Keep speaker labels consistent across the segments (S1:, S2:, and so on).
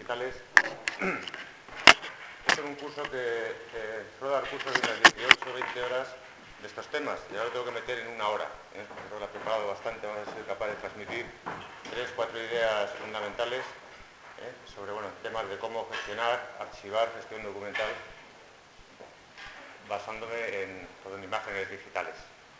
S1: digitales. Este es un curso que suelo dar cursos de unas 18 o 20 horas de estos temas, y ahora lo tengo que meter en una hora. Creo que lo he preparado bastante, vamos a ser capaz de transmitir 3 o 4 ideas fundamentales sobre temas de cómo gestionar, archivar, gestión documental, basándome en imágenes digitales.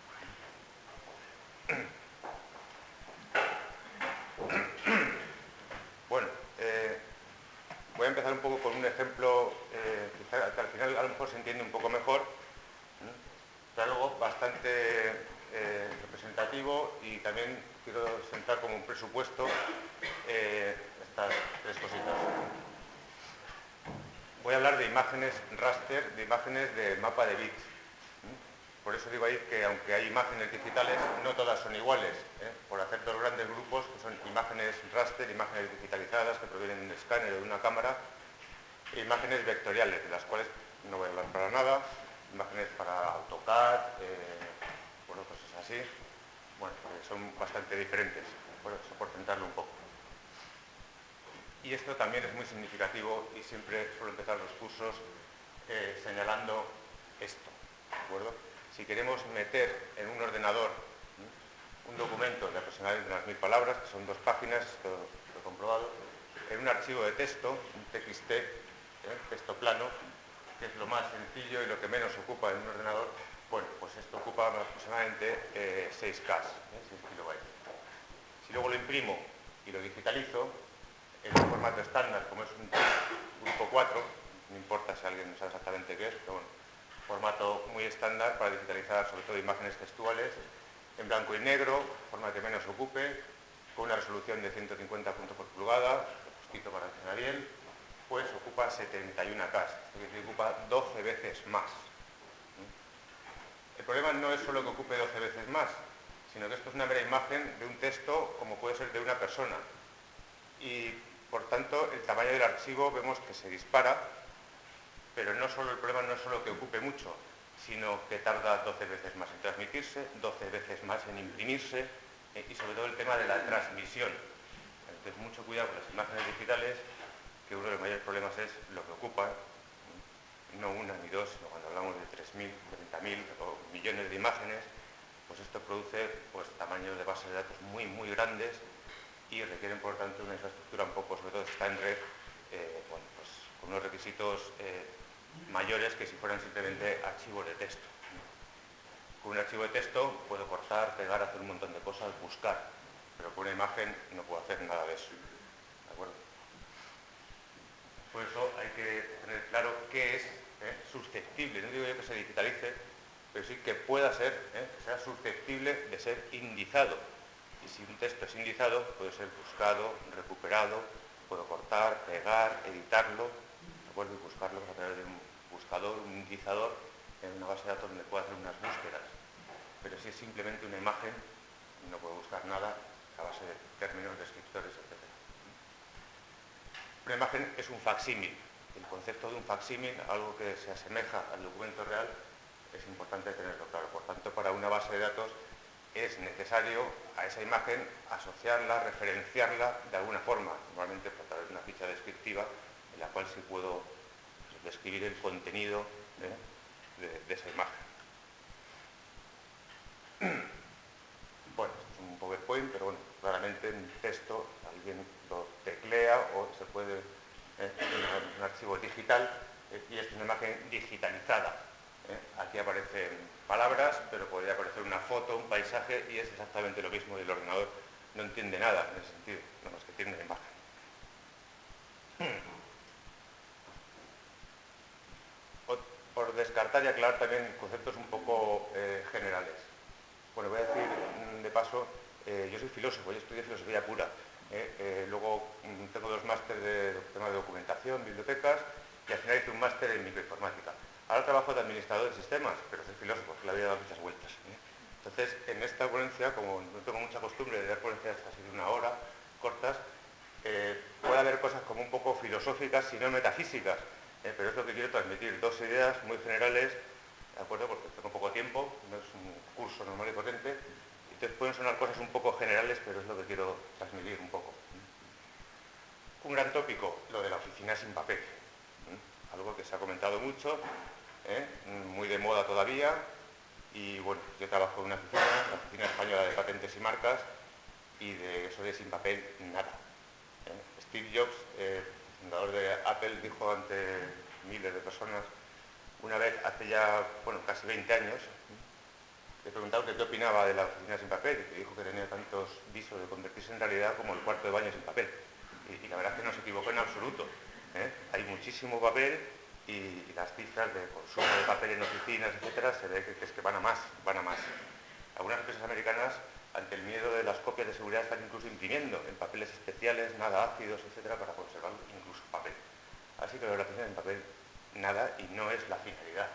S1: Bueno, voy a empezar un poco con un ejemplo quizá que al final a lo mejor se entiende un poco mejor, pero algo bastante representativo, y también quiero sentar como un presupuesto estas 3 cositas. Voy a hablar de imágenes raster, de imágenes de mapa de bits. Por eso digo ahí que aunque hay imágenes digitales, no todas son iguales. Por hacer 2 grandes grupos, que son imágenes raster, imágenes digitalizadas que provienen de un escáner o de una cámara, e imágenes vectoriales, de las cuales no voy a hablar para nada, imágenes para AutoCAD, cosas así, que son bastante diferentes, por centrarlo un poco. Y esto también es muy significativo, y siempre suelo empezar los cursos señalando esto, ¿de acuerdo? Si queremos meter en un ordenador un documento de aproximadamente unas 1000 palabras, que son 2 páginas, esto lo he comprobado, en un archivo de texto, un TXT, texto plano, que es lo más sencillo y lo que menos ocupa en un ordenador, pues esto ocupa aproximadamente 6K, 6 kilobytes. Si luego lo imprimo y lo digitalizo en un formato estándar, como es un grupo 4, no importa si alguien no sabe exactamente qué es, pero formato muy estándar para digitalizar sobre todo imágenes textuales, en blanco y negro, forma que menos ocupe, con una resolución de 150 puntos por pulgada, justito para que suene bien, pues ocupa 71K, esto quiere decir que ocupa 12 veces más. El problema no es solo que ocupe 12 veces más, sino que esto es una mera imagen de un texto como puede ser de una persona. Y, por tanto, el tamaño del archivo vemos que se dispara, pero el problema no es solo que ocupe mucho, sino que tarda 12 veces más en transmitirse, 12 veces más en imprimirse, y sobre todo el tema de la transmisión. Entonces, mucho cuidado con las imágenes digitales, que uno de los mayores problemas es lo que ocupan, no una ni dos, sino cuando hablamos de 3.000, 30.000 o millones de imágenes, pues esto produce tamaños de bases de datos muy, muy grandes, y requieren, por tanto, una infraestructura un poco, sobre todo está en red, con unos requisitos mayores que si fueran simplemente archivos de texto. Con un archivo de texto puedo cortar, pegar, hacer un montón de cosas, buscar, pero con una imagen no puedo hacer nada de eso. ¿De acuerdo? Por eso hay que tener claro qué es susceptible, no digo yo que se digitalice, pero sí que pueda ser, que sea susceptible de ser indizado. Y si un texto es indizado, puede ser buscado, recuperado, puedo cortar, pegar, editarlo, ¿de acuerdo? Y buscarlo a través de un buscador, un indizador, en una base de datos donde pueda hacer unas búsquedas. Pero si es simplemente una imagen, no puedo buscar nada a base de términos, descriptores, etc. Una imagen es un facsímil. El concepto de un facsímil, algo que se asemeja al documento real, es importante tenerlo claro. Por tanto, para una base de datos es necesario a esa imagen asociarla, referenciarla de alguna forma, normalmente a través de una ficha descriptiva en la cual sí puedo describir el contenido de esa imagen. Bueno, esto es un PowerPoint, pero claramente en texto alguien lo teclea o se puede en un archivo digital, y esto es una imagen digitalizada. Aquí aparecen palabras, pero podría aparecer una foto, un paisaje, y es exactamente lo mismo, y el ordenador no entiende nada en ese sentido, nada más que tiene una imagen. Por descartar y aclarar también conceptos un poco generales. Bueno, voy a decir de paso, yo soy filósofo, yo estudié filosofía pura. Luego tengo 2 másteres de tema de documentación, bibliotecas, y al final hice un máster en microinformática. Ahora trabajo de administrador de sistemas, pero soy filósofo, que la vida da muchas vueltas. Entonces, en esta ponencia, como no tengo mucha costumbre de dar ponencias así de una hora, cortas, puede haber cosas como un poco filosóficas, si no metafísicas, pero es lo que quiero transmitir, 2 ideas muy generales, ¿de acuerdo? Porque tengo poco tiempo, no es un curso normal y corriente, entonces pueden sonar cosas un poco generales, pero es lo que quiero transmitir un poco. Un gran tópico, lo de la oficina sin papel. Algo que se ha comentado mucho, muy de moda todavía. Y bueno, yo trabajo en una oficina, la Oficina Española de Patentes y Marcas, y de eso de sin papel, nada. Steve Jobs, fundador de Apple, dijo ante miles de personas una vez, hace ya, bueno, casi 20 años, le preguntaron qué opinaba de la oficina sin papel, y que dijo que tenía tantos visos de convertirse en realidad como el cuarto de baño sin papel. Y la verdad es que no se equivocó en absoluto. Hay muchísimo papel y las cifras de consumo de papel en oficinas, etcétera, se ve que es que van a más, van a más. Algunas empresas americanas, ante el miedo de las copias de seguridad, están incluso imprimiendo en papeles especiales, nada ácidos, etcétera, para conservar incluso papel. Así que la oficina en papel, nada, y no es la finalidad.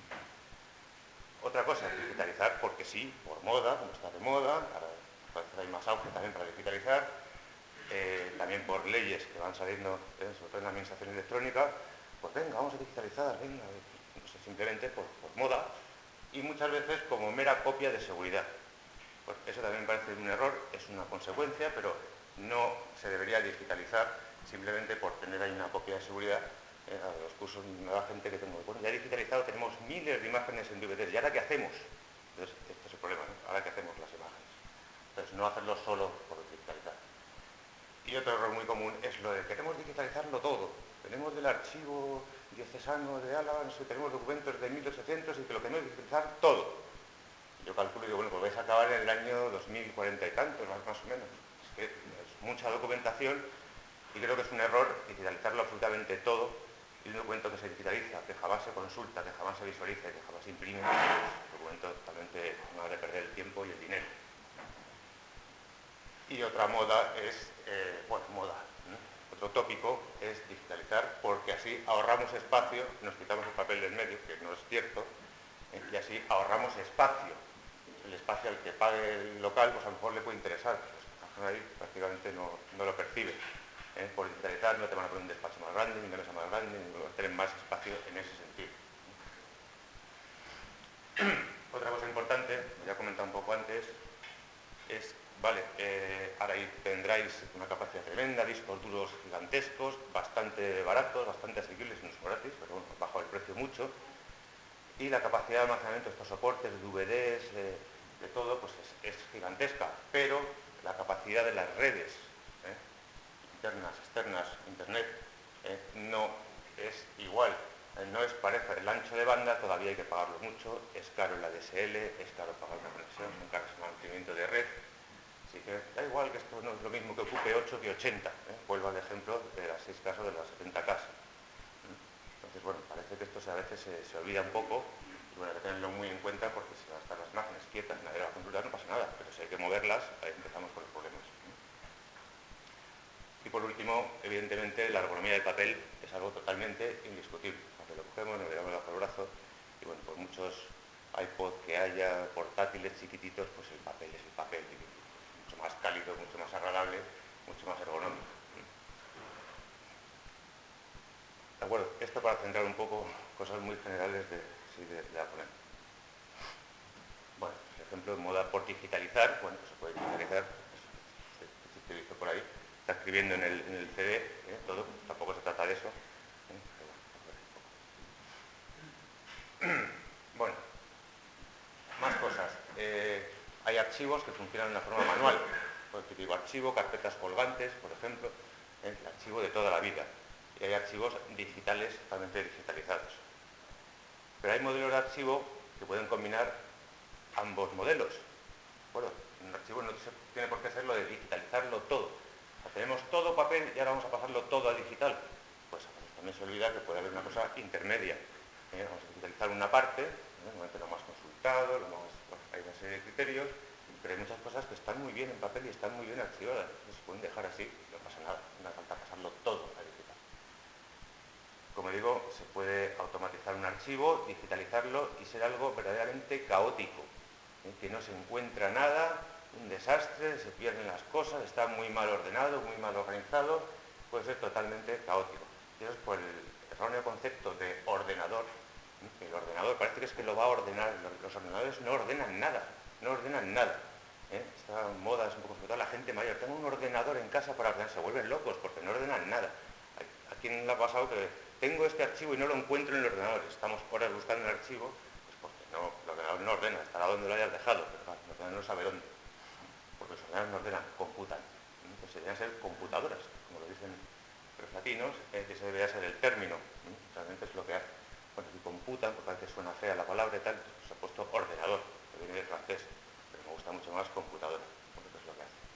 S1: Otra cosa es digitalizar porque sí, por moda, como está de moda, ahora parece que hay más auge también para digitalizar, también por leyes que van saliendo, sobre todo en la administración electrónica, pues venga, vamos a digitalizar, venga, no sé, simplemente por moda, y muchas veces como mera copia de seguridad. Pues eso también parece un error, es una consecuencia, pero no se debería digitalizar simplemente por tener ahí una copia de seguridad. A los cursos me da gente que tengo, bueno, ya digitalizado, tenemos miles de imágenes en DVDs, ¿y ahora qué hacemos? Entonces, este es el problema, ¿no? ¿Ahora qué hacemos las imágenes? Entonces, no hacerlo solo por digitalizar. Y otro error muy común es lo de queremos digitalizarlo todo. Tenemos del archivo diocesano de Álava, no sé, tenemos documentos de 1800 y que lo queremos digitalizar todo. Yo calculo y digo, bueno, pues vais a acabar en el año 2040 y tantos, más o menos. Es que es mucha documentación y creo que es un error digitalizarlo absolutamente todo. Y un documento que se digitaliza, que jamás se consulta, que jamás se visualiza y que jamás se imprime, es un documento totalmente no de perder el tiempo y el dinero. Y otra moda es, otro tópico es digitalizar porque así ahorramos espacio, nos quitamos el papel del medio, que no es cierto, y así ahorramos espacio. El espacio al que pague el local, pues a lo mejor le puede interesar, pues ahí prácticamente no lo percibe. Por digitalizar no te van a poner un despacho más grande, ni una mesa más grande, ni van a tener más espacio en ese sentido. Otra cosa importante, ya he comentado un poco antes, es, vale, ahora ahí tendráis una capacidad tremenda, discos duros gigantescos, bastante baratos, bastante asequibles, no son gratis, pero bueno, bajo el precio mucho, y la capacidad de almacenamiento de estos soportes, de DVDs, de todo, pues es gigantesca, pero la capacidad de las redes, internas, externas, internet, no es igual, no es pareja. El ancho de banda todavía hay que pagarlo mucho, es caro la DSL, es caro pagar una conexión, son caros el mantenimiento de red. Así que da igual que esto no es lo mismo que ocupe 8 que 80. Vuelvo al ejemplo de las 6 casas de las 70 casas. Entonces, bueno, parece que esto a veces se olvida un poco y bueno, hay que tenerlo muy en cuenta porque si van a estar las máquinas quietas, nadie va a consultar, no pasa nada, pero si hay que moverlas, ahí empezamos con los problemas. Y por último, evidentemente, la ergonomía del papel es algo totalmente indiscutible. Aunque lo cogemos, nos lo llevamos bajo el brazo y bueno, por muchos iPod que haya, portátiles chiquititos, pues el papel es el papel. Mucho más cálido, mucho más agradable, mucho más ergonómico. De acuerdo, esto para centrar un poco cosas muy generales de la ponencia. Bueno, por ejemplo, en moda por digitalizar, bueno, pues se puede digitalizar, se visto por ahí, está escribiendo en el CD, todo, tampoco se trata de eso. Bueno, más cosas. Hay archivos que funcionan de una forma manual. Por digo archivo, carpetas colgantes, por ejemplo, el archivo de toda la vida. Y hay archivos digitales totalmente digitalizados. Pero hay modelos de archivo que pueden combinar ambos modelos. Bueno, un archivo no tiene por qué ser lo de digitalizarlo todo. O sea, tenemos todo papel y ahora vamos a pasarlo todo a digital. Pues también se olvida que puede haber una cosa intermedia. Vamos a digitalizar una parte, lo más consultado, hay una serie de criterios, pero hay muchas cosas que están muy bien en papel y están muy bien archivadas. Se pueden dejar así y no pasa nada. No hace falta pasarlo todo a digital. Como digo, se puede automatizar un archivo, digitalizarlo y ser algo verdaderamente caótico, que no se encuentra nada, un desastre, se pierden las cosas, está muy mal ordenado, muy mal organizado, puede ser totalmente caótico. Y eso es por el erróneo concepto de ordenador. El ordenador parece que lo va a ordenar, los ordenadores no ordenan nada, no ordenan nada. Esta moda es un poco sobre todo la gente mayor, tengo un ordenador en en casa para ordenar, se vuelven locos porque no ordenan nada. ¿A quién le ha pasado que tengo este archivo y no lo encuentro en el ordenador? Estamos horas buscando el archivo, pues porque no, el ordenador no ordena, estará donde lo hayas dejado, pero claro, el ordenador no sabe dónde. Porque los ordenadores no ordenan, computan. Entonces deberían ser computadoras, como lo dicen los latinos, ese debería ser el término, realmente es lo que hace. Bueno, si computan, porque a veces suena fea la palabra y tal, pues se ha puesto ordenador, que viene del francés, pero me gusta mucho más computadora, porque es lo que hace.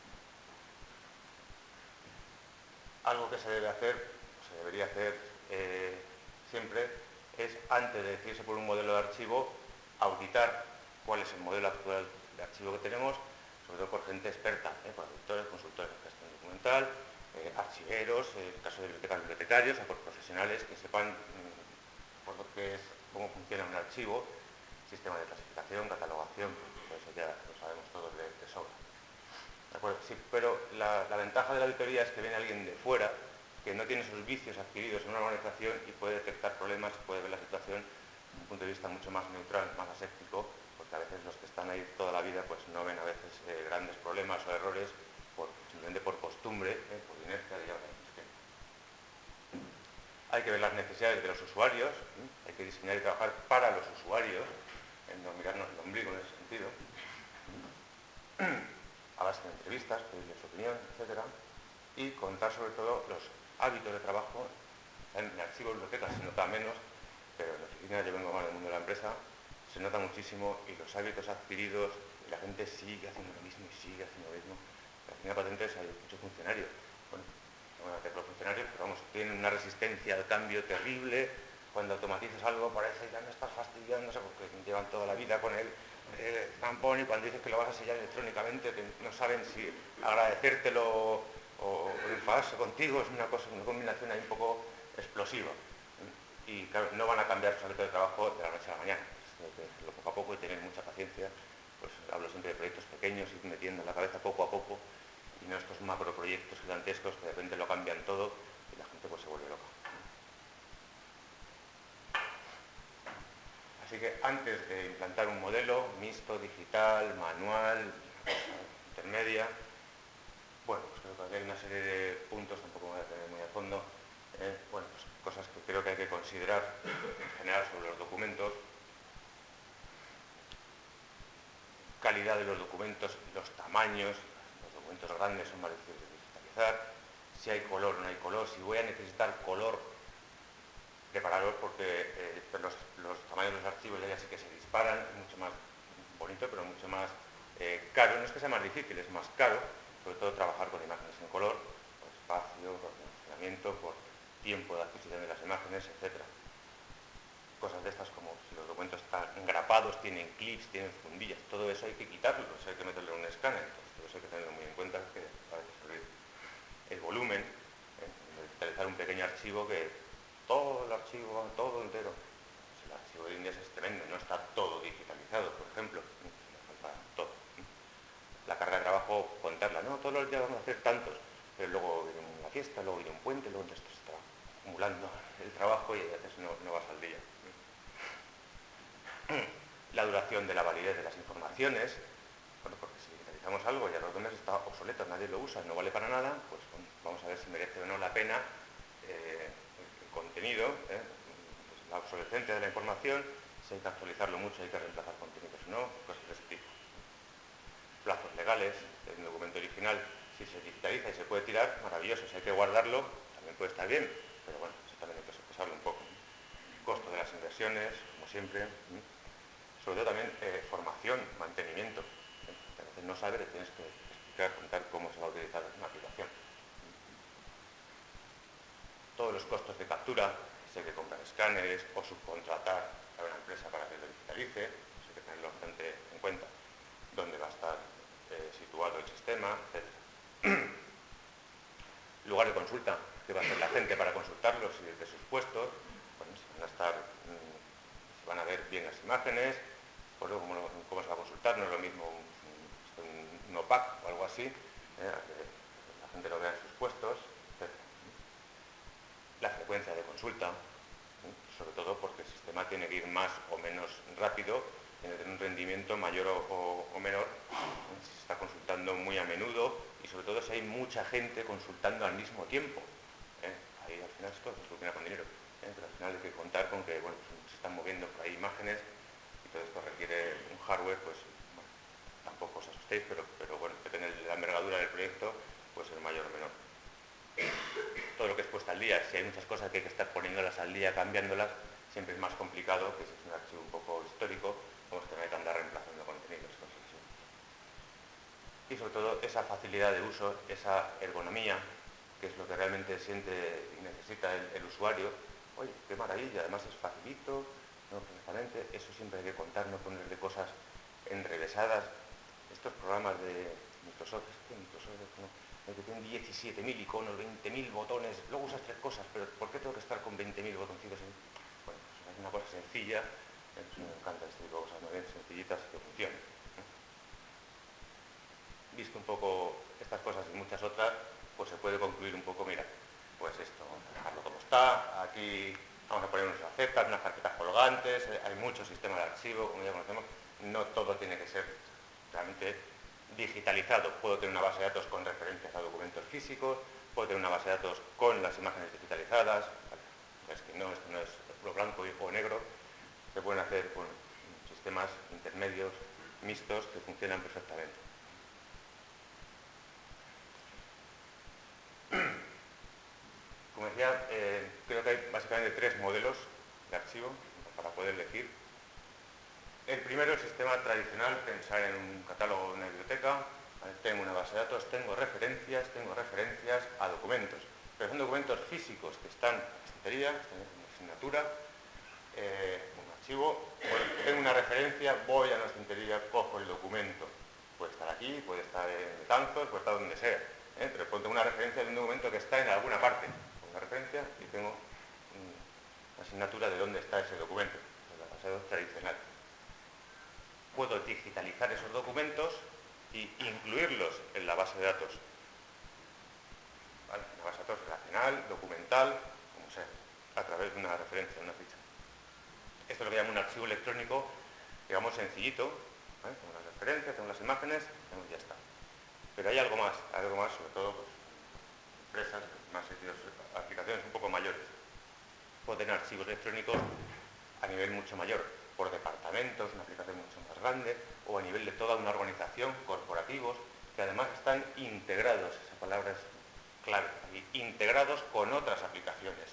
S1: Algo que se debe hacer, o se debería hacer siempre, es antes de decidirse por un modelo de archivo, auditar cuál es el modelo actual de archivo que tenemos, sobre todo por gente experta, por auditores, consultores de gestión documental, archiveros, en el caso de bibliotecarios, o por profesionales que sepan por lo que es, cómo funciona un archivo, sistema de clasificación, catalogación, pues eso ya lo sabemos todos de sobra. ¿De acuerdo? Sí, pero la ventaja de la auditoría es que viene alguien de fuera que no tiene esos vicios adquiridos en una organización y puede detectar problemas, puede ver la situación desde un punto de vista mucho más neutral, más aséptico, porque a veces los que están ahí toda la vida pues no ven a veces grandes problemas o errores simplemente por costumbre, por inercia, digamos. Hay que ver las necesidades de los usuarios, hay que diseñar y trabajar para los usuarios, no mirarnos el ombligo en ese sentido, a base de entrevistas, pedirles su opinión, etcétera, y contar sobre todo los hábitos de trabajo. En archivos, bibliotecas se nota menos, pero en la oficina, yo vengo más del mundo de la empresa, se nota muchísimo y los hábitos adquiridos, y la gente sigue haciendo lo mismo y sigue haciendo lo mismo. En la oficina de patentes hay muchos funcionarios, bueno, no voy a hacer los funcionarios, pero vamos, tienen una resistencia al cambio terrible. Cuando automatizas algo parece que ya me estás fastidiando, porque llevan toda la vida con el tampón, y cuando dices que lo vas a sellar electrónicamente no saben si agradecértelo o enfadarse contigo. Es una combinación ahí un poco explosiva. Y claro, no van a cambiar su hábito de trabajo de la noche a la mañana. Hay que hacerlo poco a poco y tener mucha paciencia. Pues hablo siempre de proyectos pequeños, ir metiendo en la cabeza poco a poco, y no estos macroproyectos gigantescos que de repente lo cambian todo y la gente pues se vuelve loca. Así que antes de implantar un modelo mixto, digital, manual, intermedia, bueno, pues creo que hay una serie de puntos, tampoco me voy a tener muy a fondo, bueno, pues cosas que creo que hay que considerar en general sobre los documentos: calidad de los documentos, los tamaños. Los documentos grandes son más difíciles de digitalizar, si hay color o no hay color, si voy a necesitar color, prepararos porque los tamaños de los archivos ya sí que se disparan, es mucho más bonito, pero mucho más caro. No es que sea más difícil, es más caro, sobre todo trabajar con imágenes en color, por espacio, por dimensionamiento, por tiempo de adquisición de las imágenes, etcétera. Cosas de estas como si los documentos están engrapados, tienen clips, tienen fundillas, todo eso hay que quitarlo, hay que meterle en un escáner, entonces todo eso hay que tenerlo muy en cuenta, que a veces se olvida. El volumen, digitalizar un pequeño archivo, que todo el archivo, todo entero. Pues el archivo de Indias es tremendo, no está todo digitalizado, por ejemplo, me falta todo. La carga de trabajo, contarla, no, todos los días vamos a hacer tantos, pero luego viene una fiesta, luego viene un puente, luego entonces se está acumulando el trabajo y a veces no vas al día. La duración de la validez de las informaciones, bueno, porque si digitalizamos algo y a los 2 meses está obsoleto, nadie lo usa, no vale para nada, pues bueno, vamos a ver si merece o no la pena el contenido, pues la obsolescencia de la información, si hay que actualizarlo mucho, hay que reemplazar contenidos o no, cosas de ese tipo. Plazos legales, el documento original, si se digitaliza y se puede tirar, maravilloso. Si hay que guardarlo, también puede estar bien, pero bueno, eso también hay que sopesarlo un poco. Costo de las inversiones, como siempre. Sobre todo también formación, mantenimiento. A veces no sabes, le tienes que explicar, contar cómo se va a utilizar una aplicación. Todos los costos de captura, si hay que comprar escáneres o subcontratar a una empresa para que lo digitalice, eso hay que tenerlo bastante en cuenta. Dónde va a estar situado el sistema, etc. Lugar de consulta, qué va a hacer la gente para consultarlos y desde sus puestos. Bueno, se van a ver bien las imágenes, pues luego cómo se va a consultar, no es lo mismo un OPAC o algo así, que la gente lo vea en sus puestos, etc. La frecuencia de consulta, sobre todo porque el sistema tiene que ir más o menos rápido, tiene que tener un rendimiento mayor o menor. Si se está consultando muy a menudo, y sobre todo si hay mucha gente consultando al mismo tiempo. Ahí al final esto se soluciona con dinero, pero al final hay que contar con que bueno, pues se están moviendo por ahí imágenes y todo esto requiere un hardware, pues bueno, tampoco os asustéis, pero bueno, depende de la envergadura del proyecto, puede ser mayor o menor. Todo lo que es puesta al día, si hay muchas cosas que hay que estar poniéndolas al día, cambiándolas, siempre es más complicado que si es un archivo un poco histórico, vamos a tener que andar reemplazando contenidos, cosas así. Y sobre todo esa facilidad de uso, esa ergonomía, que es lo que realmente siente y necesita el usuario. Oye, qué maravilla, además es facilito, no perfectamente, eso siempre hay que contar, no ponerle cosas enrevesadas. Estos programas de Microsoft, que tienen 17.000 iconos, 20.000 botones, luego usas 3 cosas, pero ¿por qué tengo que estar con 20.000 botoncitos? Bueno, pues es una cosa sencilla, me encanta este tipo de cosas, muy bien sencillitas que funcionen. Visto un poco estas cosas y muchas otras, pues se puede concluir un poco, mira, pues esto, vamos a dejarlo como está, aquí vamos a poner unos aceptas, unas carpetas colgantes, hay muchos sistemas de archivo, como ya conocemos, no todo tiene que ser realmente digitalizado. Puedo tener una base de datos con referencias a documentos físicos, puedo tener una base de datos con las imágenes digitalizadas, ¿vale? Es que no, esto no es lo blanco o negro, se pueden hacer con sistemas intermedios, mixtos, que funcionan perfectamente. Como decía, creo que hay básicamente 3 modelos de archivo para poder elegir. El primero, el sistema tradicional, pensar en un catálogo o una biblioteca. ¿Vale? Tengo una base de datos, tengo referencias a documentos. Pero son documentos físicos que están en la estantería, están en una asignatura, un archivo. Bueno, tengo una referencia, voy a la estantería, cojo el documento. Puede estar aquí, puede estar en Betanzos, puede estar donde sea. Pero pongo una referencia de un documento que está en alguna parte. Pongo una referencia y tengo una asignatura de dónde está ese documento. Es la base de datos tradicional. Puedo digitalizar esos documentos e incluirlos en la base de datos. ¿Vale? Una base de datos relacional, documental, como sea, a través de una referencia, una ficha. Esto es lo que llamo un archivo electrónico, digamos sencillito. ¿Vale? Tengo las referencias, tengo las imágenes, ya está. Pero hay algo más, sobre todo pues, empresas, más aplicaciones un poco mayores. Puedo tener archivos electrónicos a nivel mucho mayor, por departamentos, una aplicación mucho más grande, o a nivel de toda una organización, corporativos, que además están integrados, esa palabra es clave, integrados con otras aplicaciones,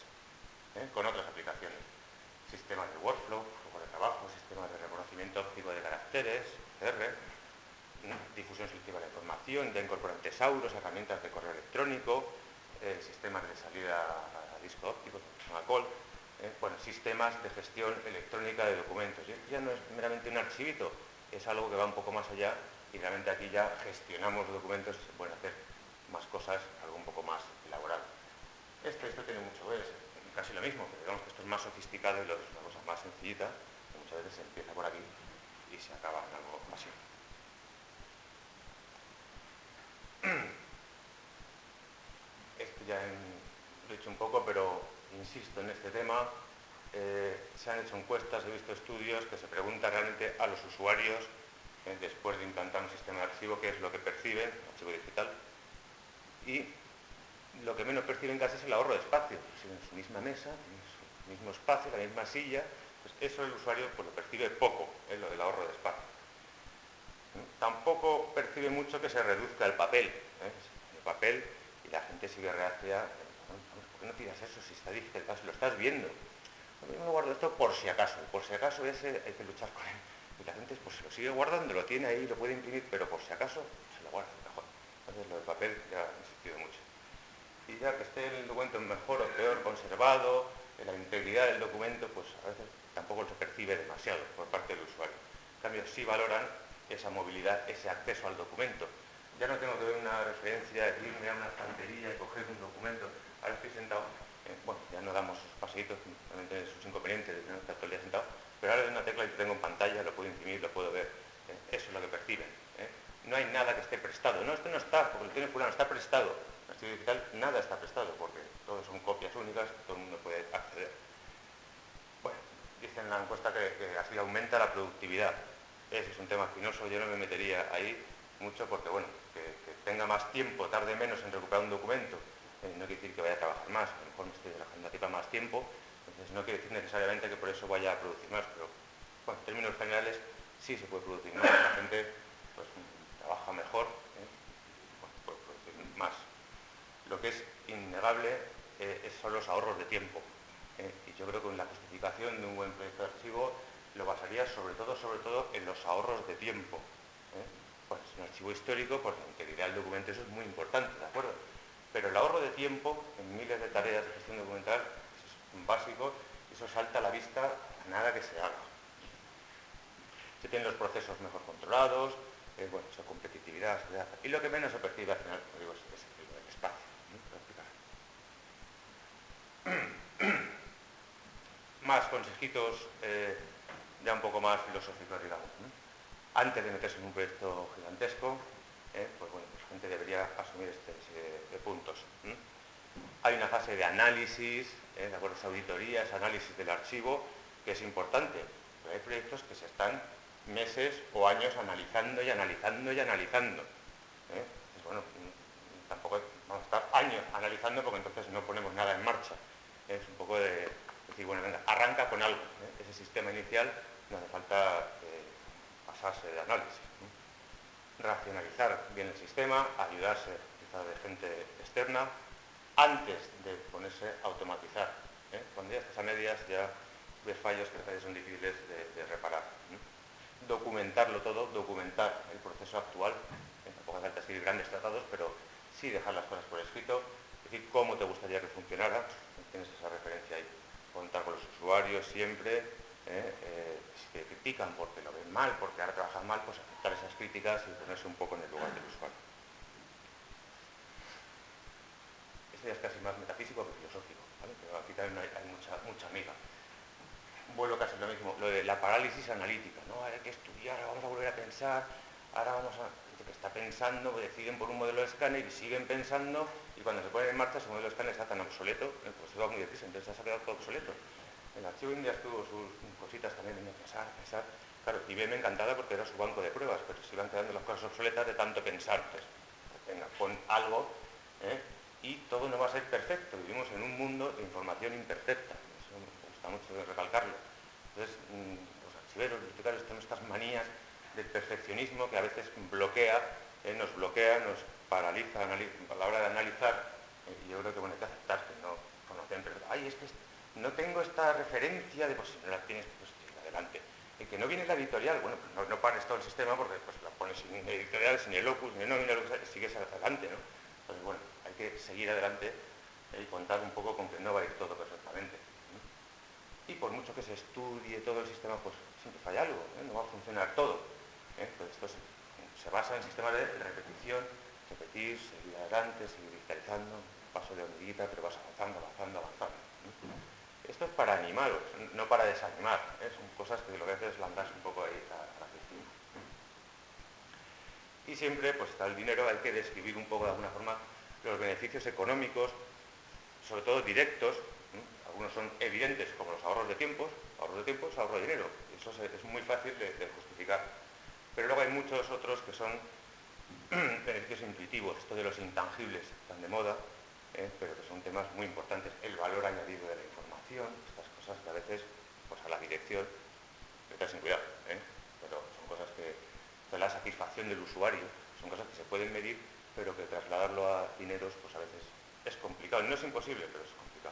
S1: sistemas de workflow, flujo de trabajo, sistemas de reconocimiento óptico de caracteres, CR, difusión selectiva de la información, ya incorporan tesauros, herramientas de correo electrónico, sistemas de salida a disco óptico, COL, sistemas de gestión electrónica de documentos. Ya no es meramente un archivito, es algo que va un poco más allá y realmente aquí ya gestionamos documentos y se pueden hacer más cosas, algo un poco más elaborado. Esto tiene mucho, es casi lo mismo, pero digamos que esto es más sofisticado y lo es una cosa más sencillita, que muchas veces se empieza por aquí y se acaba en algo así. Esto ya lo he dicho un poco, pero insisto en este tema. Se han hecho encuestas, he visto estudios que se preguntan realmente a los usuarios, después de implantar un sistema de archivo, qué es lo que perciben, archivo digital, y lo que menos perciben casi es el ahorro de espacio. Si en su misma mesa, en su mismo espacio, la misma silla, pues eso el usuario pues, lo percibe poco, lo del ahorro de espacio. Tampoco percibe mucho que se reduzca el papel. El papel, y la gente sigue reacia. ¿Por qué no tiras eso si está digital? Lo estás viendo. Yo me guardo esto por si acaso. Por si acaso ese hay que luchar con él. Y la gente pues se lo sigue guardando, lo tiene ahí, lo puede imprimir, pero por si acaso se lo guarda en el cajón. Entonces lo del papel ya ha insistido mucho. Y ya que esté el documento mejor o peor conservado, la integridad del documento, pues a veces tampoco se percibe demasiado por parte del usuario. En cambio, sí valoran esa movilidad, ese acceso al documento. Ya no tengo que ver una referencia, irme a una estantería y coger un documento. Ahora estoy sentado, ya no damos sus paseitos, también tiene sus inconvenientes de no estar todo el día sentado, pero ahora de una tecla y lo tengo en pantalla, lo puedo imprimir, lo puedo ver. Eso es lo que perciben. No hay nada que esté prestado. No, esto no está, porque lo tiene fulano, está prestado. En el archivo digital nada está prestado, porque todos son copias únicas, todo el mundo puede acceder. Bueno, dice en la encuesta que así aumenta la productividad. Ese es un tema espinoso, yo no me metería ahí mucho porque, bueno, que tenga más tiempo, tarde menos en recuperar un documento, no quiere decir que vaya a trabajar más, a lo mejor me estoy trabajando a más tiempo, entonces no quiere decir necesariamente que por eso vaya a producir más, pero bueno, en términos generales sí se puede producir más, la gente pues, trabaja mejor, bueno, puede producir más. Lo que es innegable son los ahorros de tiempo, y yo creo que en la justificación de un buen proyecto de archivo lo basaría sobre todo en los ahorros de tiempo. Pues en un archivo histórico, pues la integridad del documento, eso es muy importante, ¿de acuerdo? Pero el ahorro de tiempo en miles de tareas de gestión documental, eso es básico, eso salta a la vista a nada que se haga. Se tienen los procesos mejor controlados, bueno, eso competitividad, seguridad. Y lo que menos se percibe al final, como digo, es el espacio. Más consejitos, ya un poco más filosóficos, digamos. Antes de meterse en un proyecto gigantesco, pues bueno, la gente debería asumir esta serie de puntos. Hay una fase de análisis, de acuerdo, esa auditoría, ese análisis del archivo, que es importante. Pero hay proyectos que se están meses o años analizando y analizando y analizando. Entonces, bueno, tampoco vamos a estar años analizando porque entonces no ponemos nada en marcha. Es un poco de decir, bueno, venga, arranca con algo. Ese sistema inicial no hace falta pasarse de análisis. Racionalizar bien el sistema, ayudarse quizá de gente externa, antes de ponerse a automatizar. Cuando ya estás a medias ya ves fallos que a veces son difíciles de reparar. Documentarlo todo, documentar el proceso actual. Tampoco hace falta escribir grandes tratados, pero sí dejar las cosas por escrito, decir cómo te gustaría que funcionara, tienes esa referencia ahí. Contar con los usuarios siempre, que critican porque lo ven mal, porque ahora trabajan mal, pues aceptar esas críticas y ponerse un poco en el lugar del usuario. Esto ya es casi más metafísico que filosófico, ¿vale? Pero aquí también hay mucha miga. Vuelvo casi lo mismo, lo de la parálisis analítica, ¿no? Hay que estudiar, ahora vamos a volver a pensar, ahora vamos a... que está pensando, deciden por un modelo de escáner y siguen pensando, y cuando se ponen en marcha ese modelo de escáner está tan obsoleto, pues se va muy deprisa, entonces se ha quedado todo obsoleto. El archivo Indias tuvo sus cositas también, de pensar. Claro, IBM encantada porque era su banco de pruebas, pero se iban quedando las cosas obsoletas de tanto pensar. Entonces, venga, pon algo, y todo no va a ser perfecto. Vivimos en un mundo de información imperfecta. Eso me gusta mucho recalcarlo. Entonces, los archiveros, los bibliotecarios tenemos estas manías del perfeccionismo que a veces bloquea, nos paraliza a la hora de analizar, y yo creo que bueno, hay que aceptar que no conocen, pero es que no tengo esta referencia de, pues si no la tienes, pues adelante. El que no viene la editorial, bueno, pues no pares todo el sistema porque pues la pones sin editorial, sin el opus, ni nómina, sigues adelante, ¿no? Entonces, bueno, hay que seguir adelante y contar un poco con que no va a ir todo perfectamente. Y por mucho que se estudie todo el sistema, pues siempre falla algo, no va a funcionar todo. Pues esto se basa en sistemas de repetición, repetir, seguir adelante, seguir digitalizando, paso de hormiguita, pero vas avanzando. Esto es para animaros, no para desanimar. Son cosas que lo que haces es lanzarse un poco ahí a la piscina. Y siempre pues está el dinero, hay que describir un poco de alguna forma los beneficios económicos, sobre todo directos. Algunos son evidentes, como los ahorros de tiempo es ahorro de dinero. Eso es muy fácil de justificar. Pero luego hay muchos otros que son beneficios intuitivos, esto de los intangibles, están de moda, pero que son temas muy importantes. El valor añadido de la información, estas cosas que a veces, pues a la dirección, hay que tener cuidado, pero son cosas que, la satisfacción del usuario, son cosas que se pueden medir, pero que trasladarlo a dineros, pues a veces es complicado. No es imposible, pero es complicado.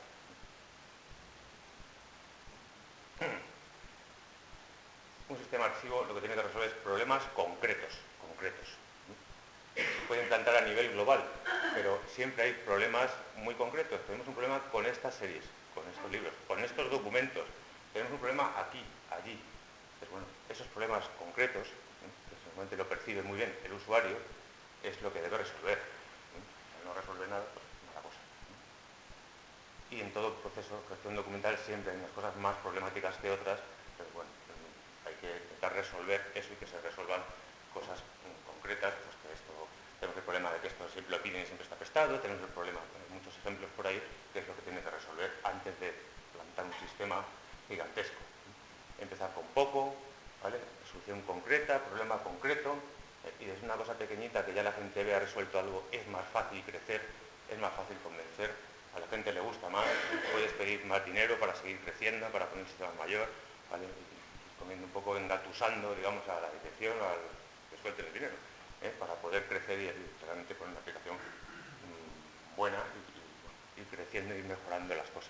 S1: Un sistema archivo lo que tiene que resolver es problemas concretos. Se puede implantar a nivel global, pero siempre hay problemas muy concretos. Tenemos un problema con estas series, con estos libros, con estos documentos. Tenemos un problema aquí, allí. Pues bueno, esos problemas concretos, que seguramente lo percibe muy bien el usuario, es lo que debe resolver. Si no resuelve nada, pues mala cosa. Y en todo proceso de gestión documental siempre hay unas cosas más problemáticas que otras, pero bueno, hay que intentar resolver eso y que se resuelvan cosas concretas, pues que esto, tenemos el problema de que esto siempre lo piden y siempre está prestado, tenemos el problema, hay muchos ejemplos por ahí, que es lo que tiene que resolver antes de plantar un sistema gigantesco. Empezar con poco, ¿vale? Solución concreta, problema concreto, Y es una cosa pequeñita que ya la gente vea resuelto algo, es más fácil crecer, es más fácil convencer, a la gente le gusta más, puedes pedir más dinero para seguir creciendo, para poner un sistema mayor, ¿vale? Y comiendo un poco, engatusando, digamos, a la dirección, al que suelten el dinero, para poder crecer y realmente poner una aplicación buena y creciendo y mejorando las cosas.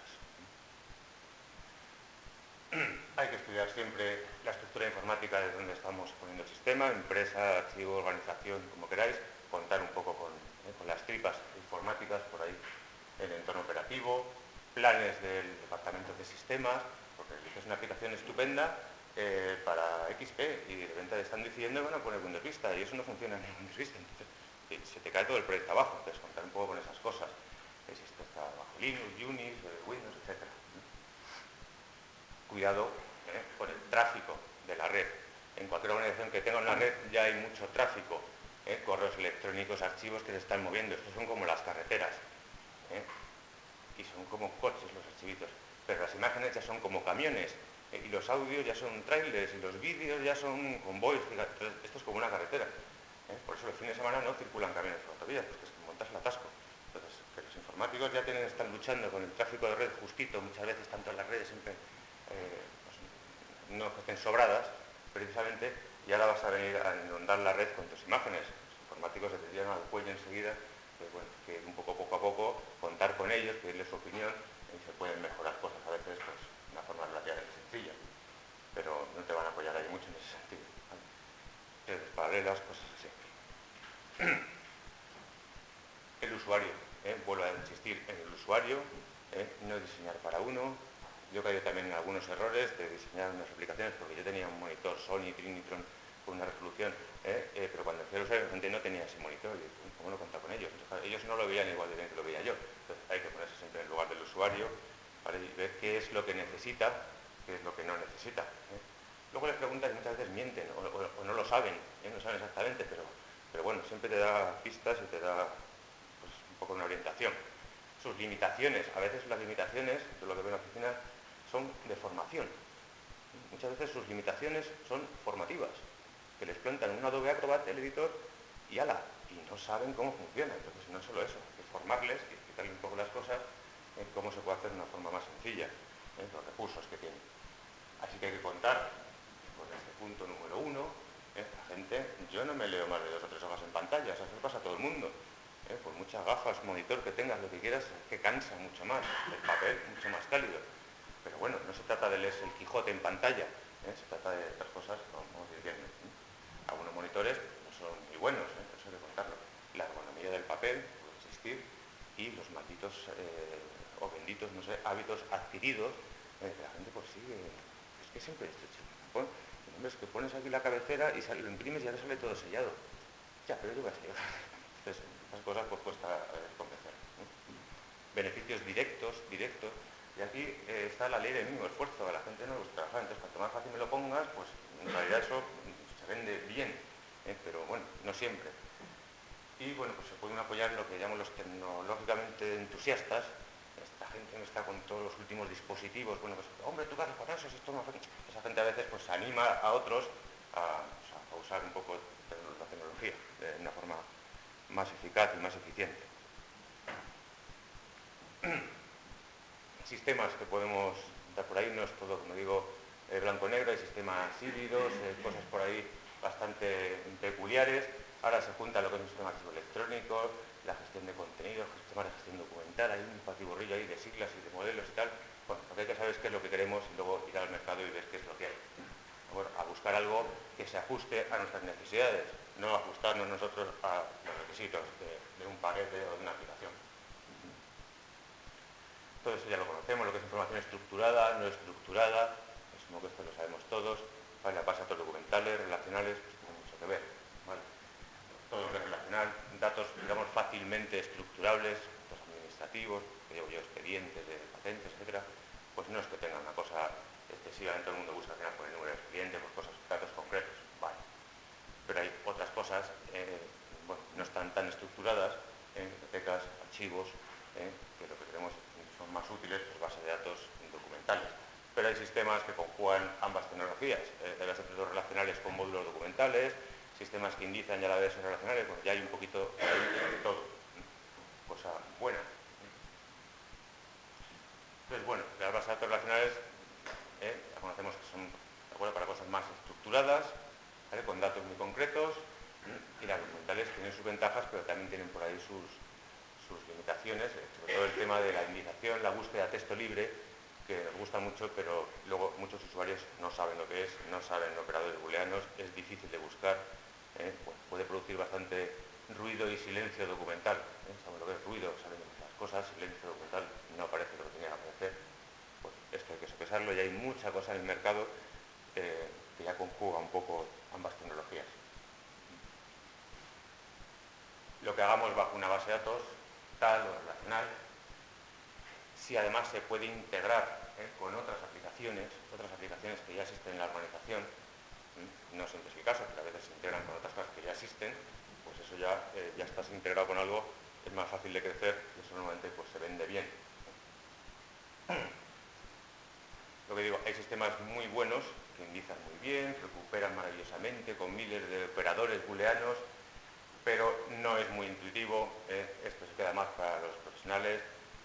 S1: Hay que estudiar siempre la estructura informática de donde estamos poniendo el sistema, empresa, archivo, organización, como queráis, contar un poco con las tripas informáticas por ahí, el entorno operativo, planes del departamento de sistemas, porque es una aplicación estupenda para XP y de repente están decidiendo que van a poner Windows Vista y eso no funciona en Windows Vista, entonces se te cae todo el proyecto abajo, entonces contar un poco con esas cosas, si esto está bajo Linux, Unix, Windows, etcétera. Cuidado con el tráfico de la red. En cualquier organización que tenga una red ya hay mucho tráfico, correos electrónicos, archivos que se están moviendo. Estos son como las carreteras y son como coches los archivitos, pero las imágenes ya son como camiones y los audios ya son trailers y los vídeos ya son convoys. Entonces, esto es como una carretera. Por eso los fines de semana no circulan camiones por autovías, porque es que montas el atasco. Entonces, que los informáticos ya están luchando con el tráfico de red justito, muchas veces tanto en las redes siempre no que estén sobradas, precisamente, y ahora vas a venir a inundar la red con tus imágenes. Los informáticos se te tiran al cuello enseguida, pues bueno, que un poco a poco, contar con ellos, pedirles su opinión, y se pueden mejorar cosas a veces pues, de una forma relativamente sencilla, pero no te van a apoyar ahí mucho en ese sentido. ¿Vale? Redes paralelas, cosas así. El usuario, vuelvo a insistir en el usuario, no diseñar para uno. Yo caí también en algunos errores de diseñar unas aplicaciones porque yo tenía un monitor Sony Trinitron con una resolución, pero cuando fui al usuario la gente no tenía ese monitor y ¿cómo no contaba con ellos? Entonces, ellos no lo veían igual de bien que lo veía yo. Entonces hay que ponerse siempre en el lugar del usuario, ¿vale? Y ver qué es lo que necesita, qué es lo que no necesita. Luego les preguntan y muchas veces mienten o no lo saben, no saben exactamente, pero bueno, siempre te da pistas y te da pues, un poco una orientación. Sus limitaciones, a veces las limitaciones, de lo que veo en la oficina, son de formación. Muchas veces sus limitaciones son formativas, que les plantan un Adobe Acrobat, el editor, y ala, y no saben cómo funciona. Entonces no es solo eso, hay que formarles y explicarles un poco las cosas, cómo se puede hacer de una forma más sencilla, los recursos que tienen. Así que hay que contar con este punto número 1. La gente, yo no me leo más de 2 o 3 hojas en pantalla, eso le pasa a todo el mundo. Por muchas gafas, monitor que tengas, lo que quieras, es que cansa mucho más, el papel mucho más cálido. Pero bueno, no se trata de leerse el Quijote en pantalla, se trata de otras cosas, como vamos diciendo. Algunos monitores no son muy buenos, eso hay que contarlo. La ergonomía del papel puede existir y los malditos o benditos, no sé, hábitos adquiridos, la gente pues sigue, es que siempre esto, es que pones aquí la cabecera y lo imprimes y ahora sale todo sellado. Ya, pero yo voy a sellar. Entonces, esas cosas pues cuesta convencer. Beneficios directos, y aquí está la ley del mínimo esfuerzo, a la gente no le gusta trabajar, entonces cuanto más fácil me lo pongas, pues en realidad eso se vende bien, pero bueno, no siempre. Y bueno, pues se pueden apoyar lo que llamamos los tecnológicamente entusiastas, esta gente que está con todos los últimos dispositivos, bueno, pues hombre, tú qué haces con eso, si esto no hace... Esa gente a veces pues anima a otros a usar un poco la tecnología de una forma más eficaz y más eficiente. Sistemas que podemos dar por ahí, no es todo, como digo, blanco-negro, hay sistemas híbridos, cosas por ahí bastante peculiares. Ahora se junta lo que es un sistema archivo electrónico, la gestión de contenidos, sistemas de gestión documental, hay un patiburrillo ahí de siglas y de modelos y tal. Bueno, lo que hay que saber es qué es lo que queremos y luego ir al mercado y ver qué es lo que hay. Bueno, a buscar algo que se ajuste a nuestras necesidades, no ajustarnos nosotros a los requisitos de un paquete o de una aplicación. Todo eso ya lo conocemos, lo que es información estructurada, no estructurada, supongo que esto lo sabemos todos, ¿vale? La base de datos documentales, relacionales, pues tiene mucho que ver, ¿vale? Todo lo que es relacional, datos, digamos, fácilmente estructurables, datos administrativos, que llevo yo, expedientes de patentes, etcétera, pues no es que tenga una cosa excesivamente, todo el mundo busca al final por el número de expedientes, por cosas, datos concretos, vale. Pero hay otras cosas, bueno, no están tan estructuradas, bibliotecas, archivos, que lo que queremos son más útiles, pues bases de datos documentales. Pero hay sistemas que conjugan ambas tecnologías, bases de datos relacionales con módulos documentales, sistemas que indizan y a la vez son relacionales, pues ya hay un poquito de todo, cosa buena. Entonces, bueno, las bases de datos relacionales ya conocemos que son, ¿de acuerdo?, para cosas más estructuradas, ¿vale?, con datos muy concretos, y las documentales tienen sus ventajas, pero también tienen por ahí sus limitaciones, sobre todo el tema de la indiciación, la búsqueda de texto libre, que nos gusta mucho, pero luego muchos usuarios no saben lo que es, no saben operadores booleanos, es difícil de buscar, pues puede producir bastante ruido y silencio documental. Saben lo que es ruido, saben las cosas, silencio documental, no aparece lo que tenía que aparecer. Pues esto hay que sopesarlo y hay mucha cosa en el mercado que ya conjuga un poco ambas tecnologías. Lo que hagamos bajo una base de datos tal o relacional, si además se puede integrar con otras aplicaciones que ya existen en la organización, no siempre es el caso, pero a veces se integran con otras cosas que ya existen, pues eso ya estás integrado con algo, es más fácil de crecer y eso normalmente pues se vende bien. Lo que digo, hay sistemas muy buenos que indizan muy bien, recuperan maravillosamente con miles de operadores booleanos, pero no es muy intuitivo. Esto se queda más para los profesionales.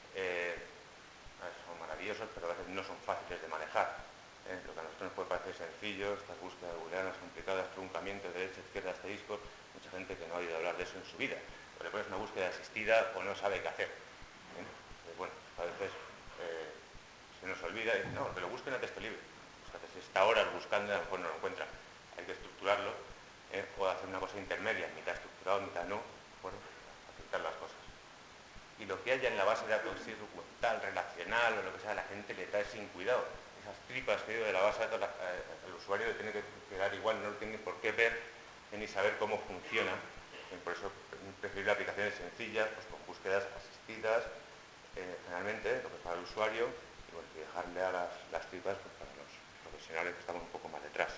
S1: Son maravillosos, pero a veces no son fáciles de manejar. Lo que a nosotros nos puede parecer sencillo, estas búsquedas booleanas complicadas, truncamiento, derecha, izquierda, asterisco, mucha gente que no ha oído hablar de eso en su vida. O le pones una búsqueda asistida o no sabe qué hacer. Entonces, bueno, a veces se nos olvida y no, que lo busquen a texto libre. Pues a veces está horas buscando y a lo mejor no lo encuentra. Hay que estructurarlo o hacer una cosa intermedia, mitad estructurado, mitad no, bueno, facilitar las cosas. Y lo que haya en la base de datos, si es documental, relacional o lo que sea, la gente le trae sin cuidado. Esas tripas que digo de la base de datos, al usuario le tiene que quedar igual, no lo tiene por qué ver ni saber cómo funciona. Por eso preferir aplicaciones sencillas, pues con búsquedas asistidas, generalmente, lo que es para el usuario, y, bueno, y dejarle a las tripas pues, para los profesionales que estamos un poco más detrás.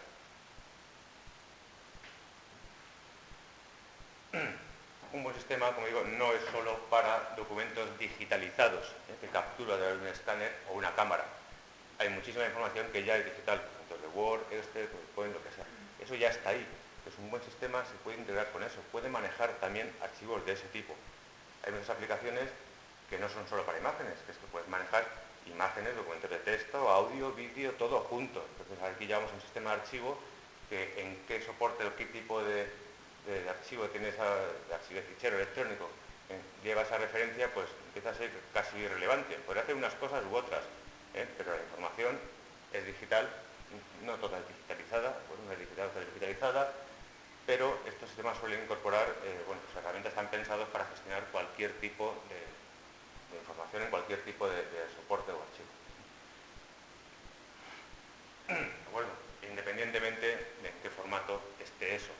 S1: Un buen sistema, como digo, no es solo para documentos digitalizados, que captura de un escáner o una cámara. Hay muchísima información que ya es digital, tanto de Word, PowerPoint, lo que sea. Eso ya está ahí. Es un buen sistema, se puede integrar con eso. Puede manejar también archivos de ese tipo. Hay muchas aplicaciones que no son solo para imágenes, que es que puedes manejar imágenes, documentos de texto, audio, vídeo, todo junto. Entonces aquí llevamos un sistema de archivo que en qué soporte o qué tipo de archivo tienes, de fichero electrónico, lleva esa referencia, pues empieza a ser casi irrelevante. Podrá hacer unas cosas u otras, pero la información es digital, no toda es digitalizada, bueno, una es digital, otra es digitalizada, pero estos sistemas suelen incorporar, bueno, sus herramientas están pensados para gestionar cualquier tipo de información en cualquier tipo de soporte o archivo. Bueno, independientemente de en qué formato esté eso.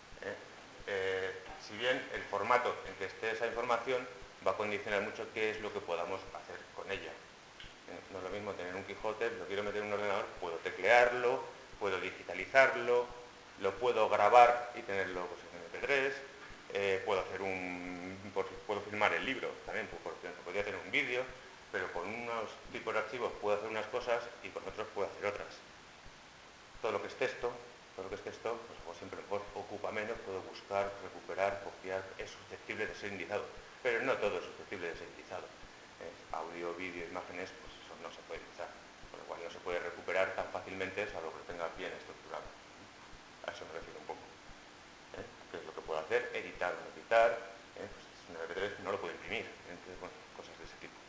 S1: Si bien el formato en que esté esa información va a condicionar mucho qué es lo que podamos hacer con ella. No es lo mismo tener un Quijote, lo quiero meter en un ordenador, puedo teclearlo, puedo digitalizarlo, lo puedo grabar y tenerlo pues, en MP3, puedo filmar el libro también, porque podría tener un vídeo, pero con unos tipos de archivos puedo hacer unas cosas y con otros puedo hacer otras. Todo lo que es texto, pues como siempre ocupa menos, puedo buscar, recuperar, copiar, es susceptible de ser indizado, pero no todo es susceptible de ser indizado. Audio, vídeo, imágenes, pues eso no se puede indizar, con lo cual no se puede recuperar tan fácilmente, salvo que lo tenga bien estructurado. A eso me refiero un poco. ¿Qué es lo que puedo hacer? Editar o no editar, pues un MP3 no lo puedo imprimir, entonces, bueno, cosas de ese tipo.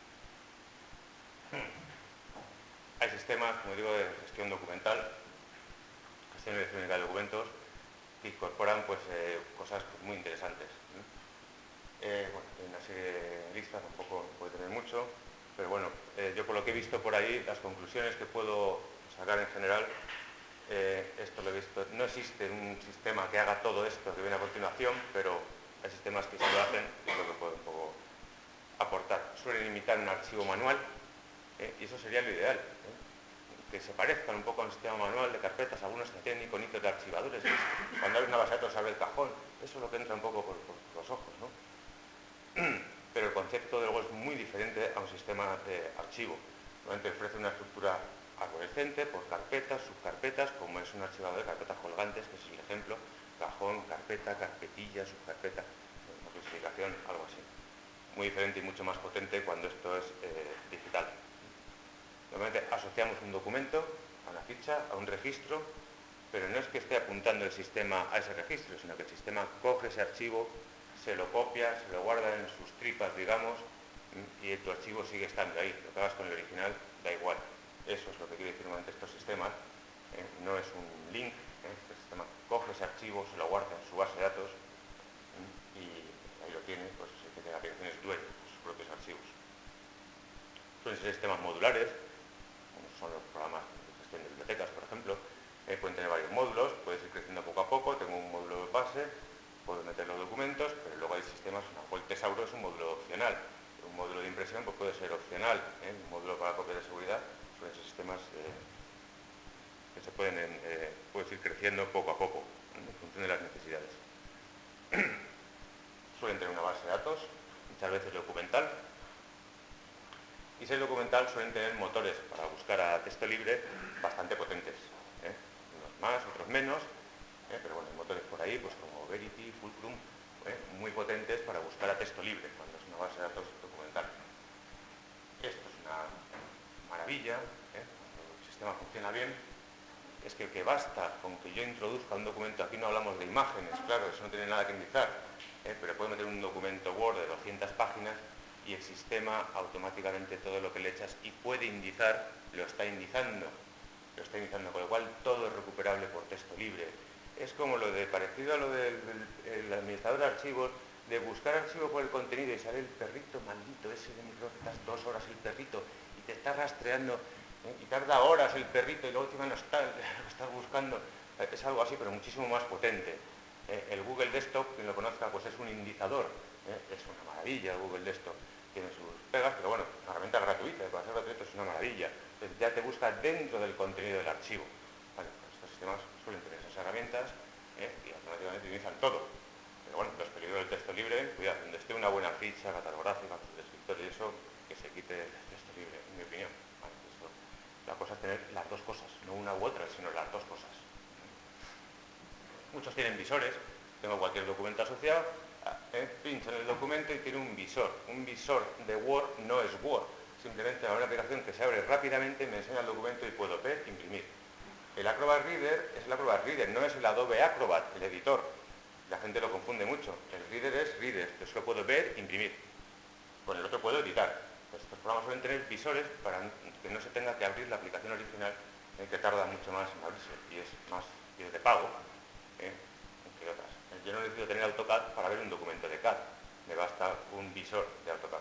S1: Hay sistemas, como digo, de gestión documental, gestión electrónica de documentos, que incorporan pues, cosas pues, muy interesantes. Bueno, hay una serie de listas, tampoco puede tener mucho, pero bueno, yo por lo que he visto por ahí, las conclusiones que puedo sacar en general, esto lo he visto, no existe un sistema que haga todo esto que viene a continuación, pero hay sistemas que sí lo hacen, y es lo que puedo un poco aportar. Suelen imitar un archivo manual, y eso sería lo ideal, que se parezcan un poco a un sistema manual de carpetas, algunos que tienen iconitos de archivadores, que cuando abre una base de datos abre el cajón, eso es lo que entra un poco por los ojos, ¿no? Pero el concepto de luego es muy diferente a un sistema de archivo. Normalmente ofrece una estructura arborescente por carpetas, subcarpetas, como es un archivador de carpetas colgantes, que es el ejemplo, cajón, carpeta, carpetilla, subcarpeta, una clasificación, algo así. Muy diferente y mucho más potente cuando esto es digital. Normalmente asociamos un documento a una ficha, a un registro, pero no es que esté apuntando el sistema a ese registro, sino que el sistema coge ese archivo, se lo copia, se lo guarda en sus tripas, digamos, y tu archivo sigue estando ahí. Lo que hagas con el original da igual. Eso es lo que quiere decir normalmente estos sistemas. No es un link, este sistema coge ese archivo, se lo guarda en su base de datos y ahí lo tiene, pues si tiene aplicaciones dueño de sus propios archivos. Suelen ser sistemas modulares, como son los programas de gestión de bibliotecas, por ejemplo. Pueden tener varios módulos, puedes ir creciendo poco a poco. Tengo un módulo de base, puedo meter los documentos, pero luego hay sistemas, el Tesauro es un módulo opcional. Un módulo de impresión pues puede ser opcional, un módulo para copia de seguridad, suelen ser sistemas que se pueden puedes ir creciendo poco a poco, en función de las necesidades. Suelen tener una base de datos, muchas veces documental, y si es documental suelen tener motores para buscar a texto libre bastante potentes, unos más, otros menos, pero bueno, hay motores por ahí, pues como Verity, Fulcrum, muy potentes para buscar a texto libre, cuando es una base de datos documental. Esto es una maravilla, cuando el sistema funciona bien, es que basta con que yo introduzca un documento. Aquí no hablamos de imágenes, claro, eso no tiene nada que indizar, pero puedo meter un documento Word de 200 páginas y el sistema automáticamente todo lo que le echas y puede indizar, lo está indizando, con lo cual todo es recuperable por texto libre. Es como lo de, parecido a lo del administrador de archivos, de buscar archivo por el contenido y sale el perrito maldito ese de micro, que estás 2 horas el perrito y te está rastreando y tarda horas el perrito y luego encima lo estás buscando. Es algo así, pero muchísimo más potente. El Google Desktop, quien lo conozca, pues es un indizador. Es una maravilla el Google Desktop. Tiene sus pegas, pero bueno, una herramienta gratuita, para ser gratuito es una maravilla. Entonces ya te busca dentro del contenido del archivo. Vale, pues estos sistemas suelen tener esas herramientas y automáticamente indizan todo. Pero bueno, los peligros del texto libre, cuidado, donde esté una buena ficha catalográfica, su descriptor y eso, que se quite el texto libre, en mi opinión. Vale, eso, la cosa es tener las dos cosas, no una u otra, sino las dos cosas. Muchos tienen visores, tengo cualquier documento asociado, pincho en el documento y tiene un visor. Un visor de Word no es Word, simplemente una aplicación que se abre rápidamente, me enseña el documento y puedo ver, imprimir. El Acrobat Reader es el Acrobat Reader, no es el Adobe Acrobat, el editor. La gente lo confunde mucho. El Reader es Reader, yo solo puedo ver, imprimir. Con el otro puedo editar. Estos programas suelen tener visores para que no se tenga que abrir la aplicación original, que tarda mucho más en abrirse y es más y es de pago, entre otras. Yo no necesito tener AutoCAD para ver un documento de CAD, me basta un visor de AutoCAD.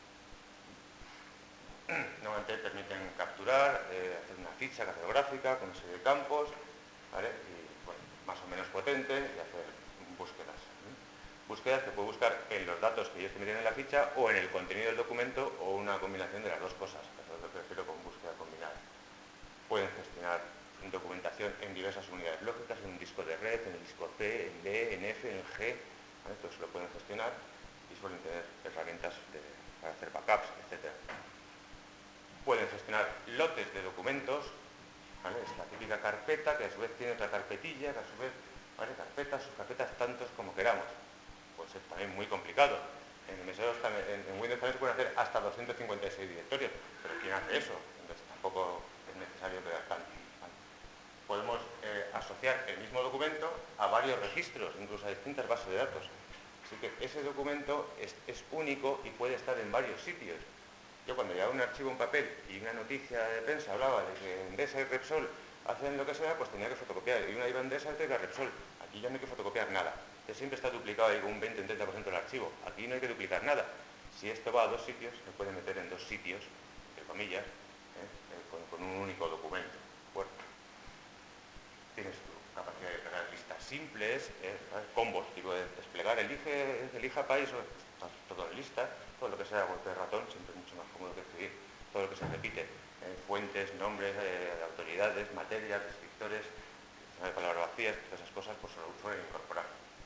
S1: Normalmente permiten capturar, hacer una ficha cartográfica con una serie de campos, ¿vale? Y bueno, más o menos potente, y hacer búsquedas. Búsquedas que puedo buscar en los datos que ellos te meten en la ficha o en el contenido del documento o una combinación de las dos cosas. Eso es lo que refiero con búsqueda combinada. Pueden gestionar documentación en diversas unidades lógicas, en un disco de red, en el disco C, en D, en F, en G. ¿Vale? Todo eso lo pueden gestionar y suelen tener herramientas para hacer backups, etc. Pueden gestionar lotes de documentos, ¿vale? Es la típica carpeta que a su vez tiene otra carpetilla, que a su vez, ¿vale? Carpetas, subcarpetas, tantos como queramos. Puede ser también muy complicado. En MS2, en Windows también se pueden hacer hasta 256 directorios, pero ¿quién hace eso? Entonces tampoco es necesario crear tanto. ¿Vale? Podemos asociar el mismo documento a varios registros, incluso a distintas bases de datos. Así que ese documento es único y puede estar en varios sitios. Yo cuando llevaba un archivo en papel y una noticia de prensa hablaba de que Endesa y Repsol hacen lo que sea, pues tenía que fotocopiar. Y una iba a Endesa y otra iba a Repsol. Aquí ya no hay que fotocopiar nada. Que siempre está duplicado ahí un 20 o un 30% del archivo. Aquí no hay que duplicar nada. Si esto va a dos sitios, se puede meter en dos sitios, entre comillas, con un único documento. Bueno, tienes tu capacidad de pegar listas simples, combos, tipo de desplegar, elija país, todo en listas, todo lo que sea golpe de ratón, siempre es mucho más cómodo que escribir, todo lo que se repite, fuentes, nombres, autoridades, materias, descriptores, palabras vacías, todas esas cosas, pues se lo suelen incorporar.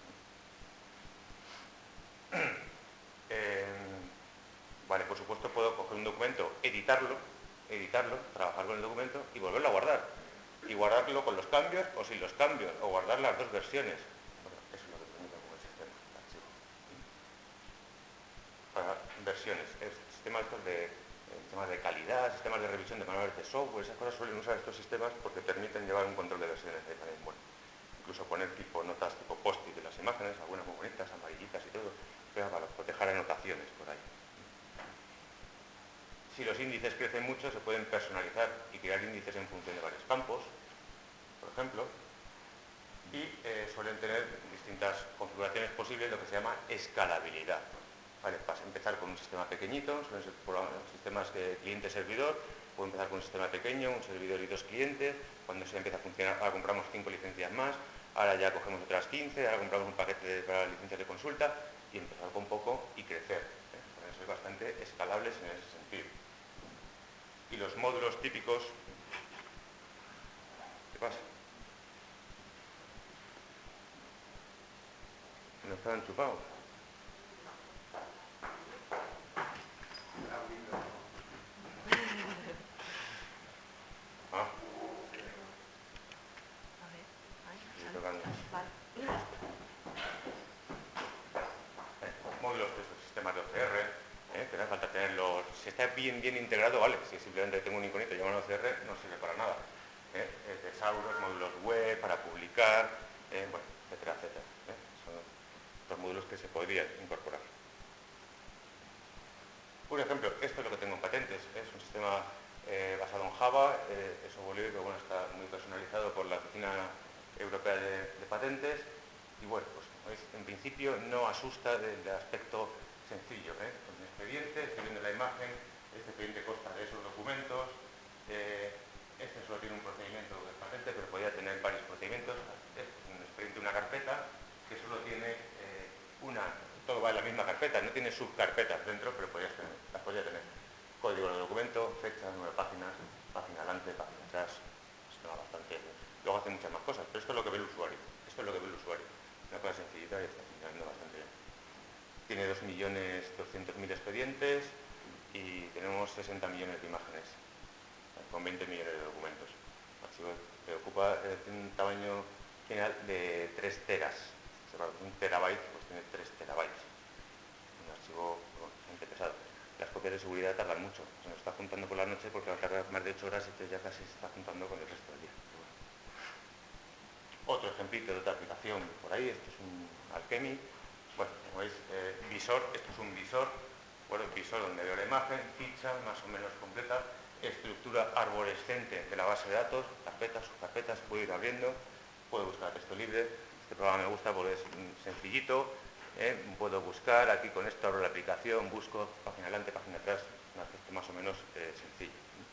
S1: Vale, por supuesto puedo coger un documento, editarlo, trabajar con el documento y volverlo a guardar. Y guardarlo con los cambios o sin los cambios, o guardar las dos versiones. sistemas de calidad, sistemas de revisión de manuales de software, esas cosas suelen usar estos sistemas porque permiten llevar un control de versiones también bueno. Incluso poner notas tipo post-it de las imágenes, algunas muy bonitas, amarillitas y todo, para proteger anotaciones por ahí. Si los índices crecen mucho, se pueden personalizar y crear índices en función de varios campos, por ejemplo, y suelen tener distintas configuraciones posibles, lo que se llama escalabilidad. Vale, vas a empezar con un sistema pequeñito, son sistemas de cliente-servidor, puedo empezar con un sistema pequeño, un servidor y 2 clientes, cuando se empieza a funcionar, ahora compramos 5 licencias más, ahora ya cogemos otras 15, ahora compramos un paquete para licencias de consulta, y empezar con poco y crecer. Pueden ser bastante escalables en ese sentido. Y los módulos típicos... ¿Qué pasa? ¿No estaban chupados? Ah. Estoy tocando. Módulos de esos sistemas de OCR, que no hace falta tenerlos. Si está bien integrado, vale. Si simplemente tengo un iconito y llamo OCR, no sirve para nada. Tesauros, módulos web para publicar, bueno, etcétera, etcétera. Son los módulos que se podrían incorporar. Por ejemplo, esto es lo que tengo en patentes. Es un sistema basado en Java, es software libre, pero bueno, está muy personalizado por la Oficina Europea de Patentes. Y bueno, pues como veis, en principio no asusta del aspecto sencillo. Con un expediente, estoy viendo la imagen, este expediente consta de esos documentos, este solo tiene un procedimiento de patente, pero podría tener varios procedimientos. Es un expediente, una carpeta, que solo tiene todo va en la misma carpeta, no tiene subcarpetas dentro, pero las podría tener. Código del documento, fecha, número de páginas, página adelante, página atrás. Sistema bastante... Luego hace muchas más cosas, pero esto es lo que ve el usuario. Esto es lo que ve el usuario. Una cosa sencillita y está funcionando bastante bien. Tiene 2.200.000 expedientes y tenemos 60 millones de imágenes, con 20 millones de documentos. El archivo que ocupa tiene un tamaño general de 3 teras. Un terabyte, pues tiene 3 terabytes. Un archivo bastante pesado. Las copias de seguridad tardan mucho. Se nos está juntando por la noche porque va a tardar más de 8 horas y entonces ya casi se está juntando con el resto del día. Otro ejemplito de otra aplicación por ahí, esto es un Alchemy. Bueno, como veis, visor, esto es un visor. Bueno, el visor donde veo la imagen, ficha más o menos completa, estructura arborescente de la base de datos, carpetas, subcarpetas, puedo ir abriendo, puedo buscar texto libre. Este programa me gusta porque es sencillito, puedo buscar, aquí con esto abro la aplicación, busco página adelante, página atrás, un aspecto más o menos sencillo.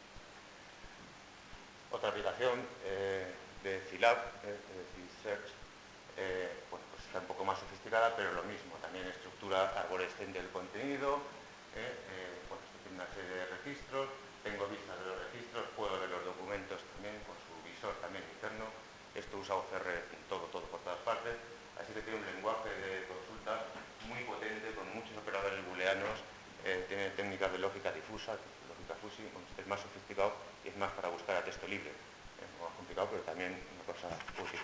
S1: Otra aplicación de CILAB, de Search, bueno, pues está un poco más sofisticada, pero lo mismo, también estructura arborescente del contenido, bueno, esto tiene una serie de registros, tengo vistas de los registros, puedo ver los documentos también con su visor también interno. Esto usa OCR en todo, por todas partes, así que tiene un lenguaje de consulta muy potente, con muchos operadores booleanos, tiene técnicas de lógica difusa, lógica fuzzy, bueno, este es más sofisticado y es más para buscar a texto libre. Es más complicado, pero también una cosa útil.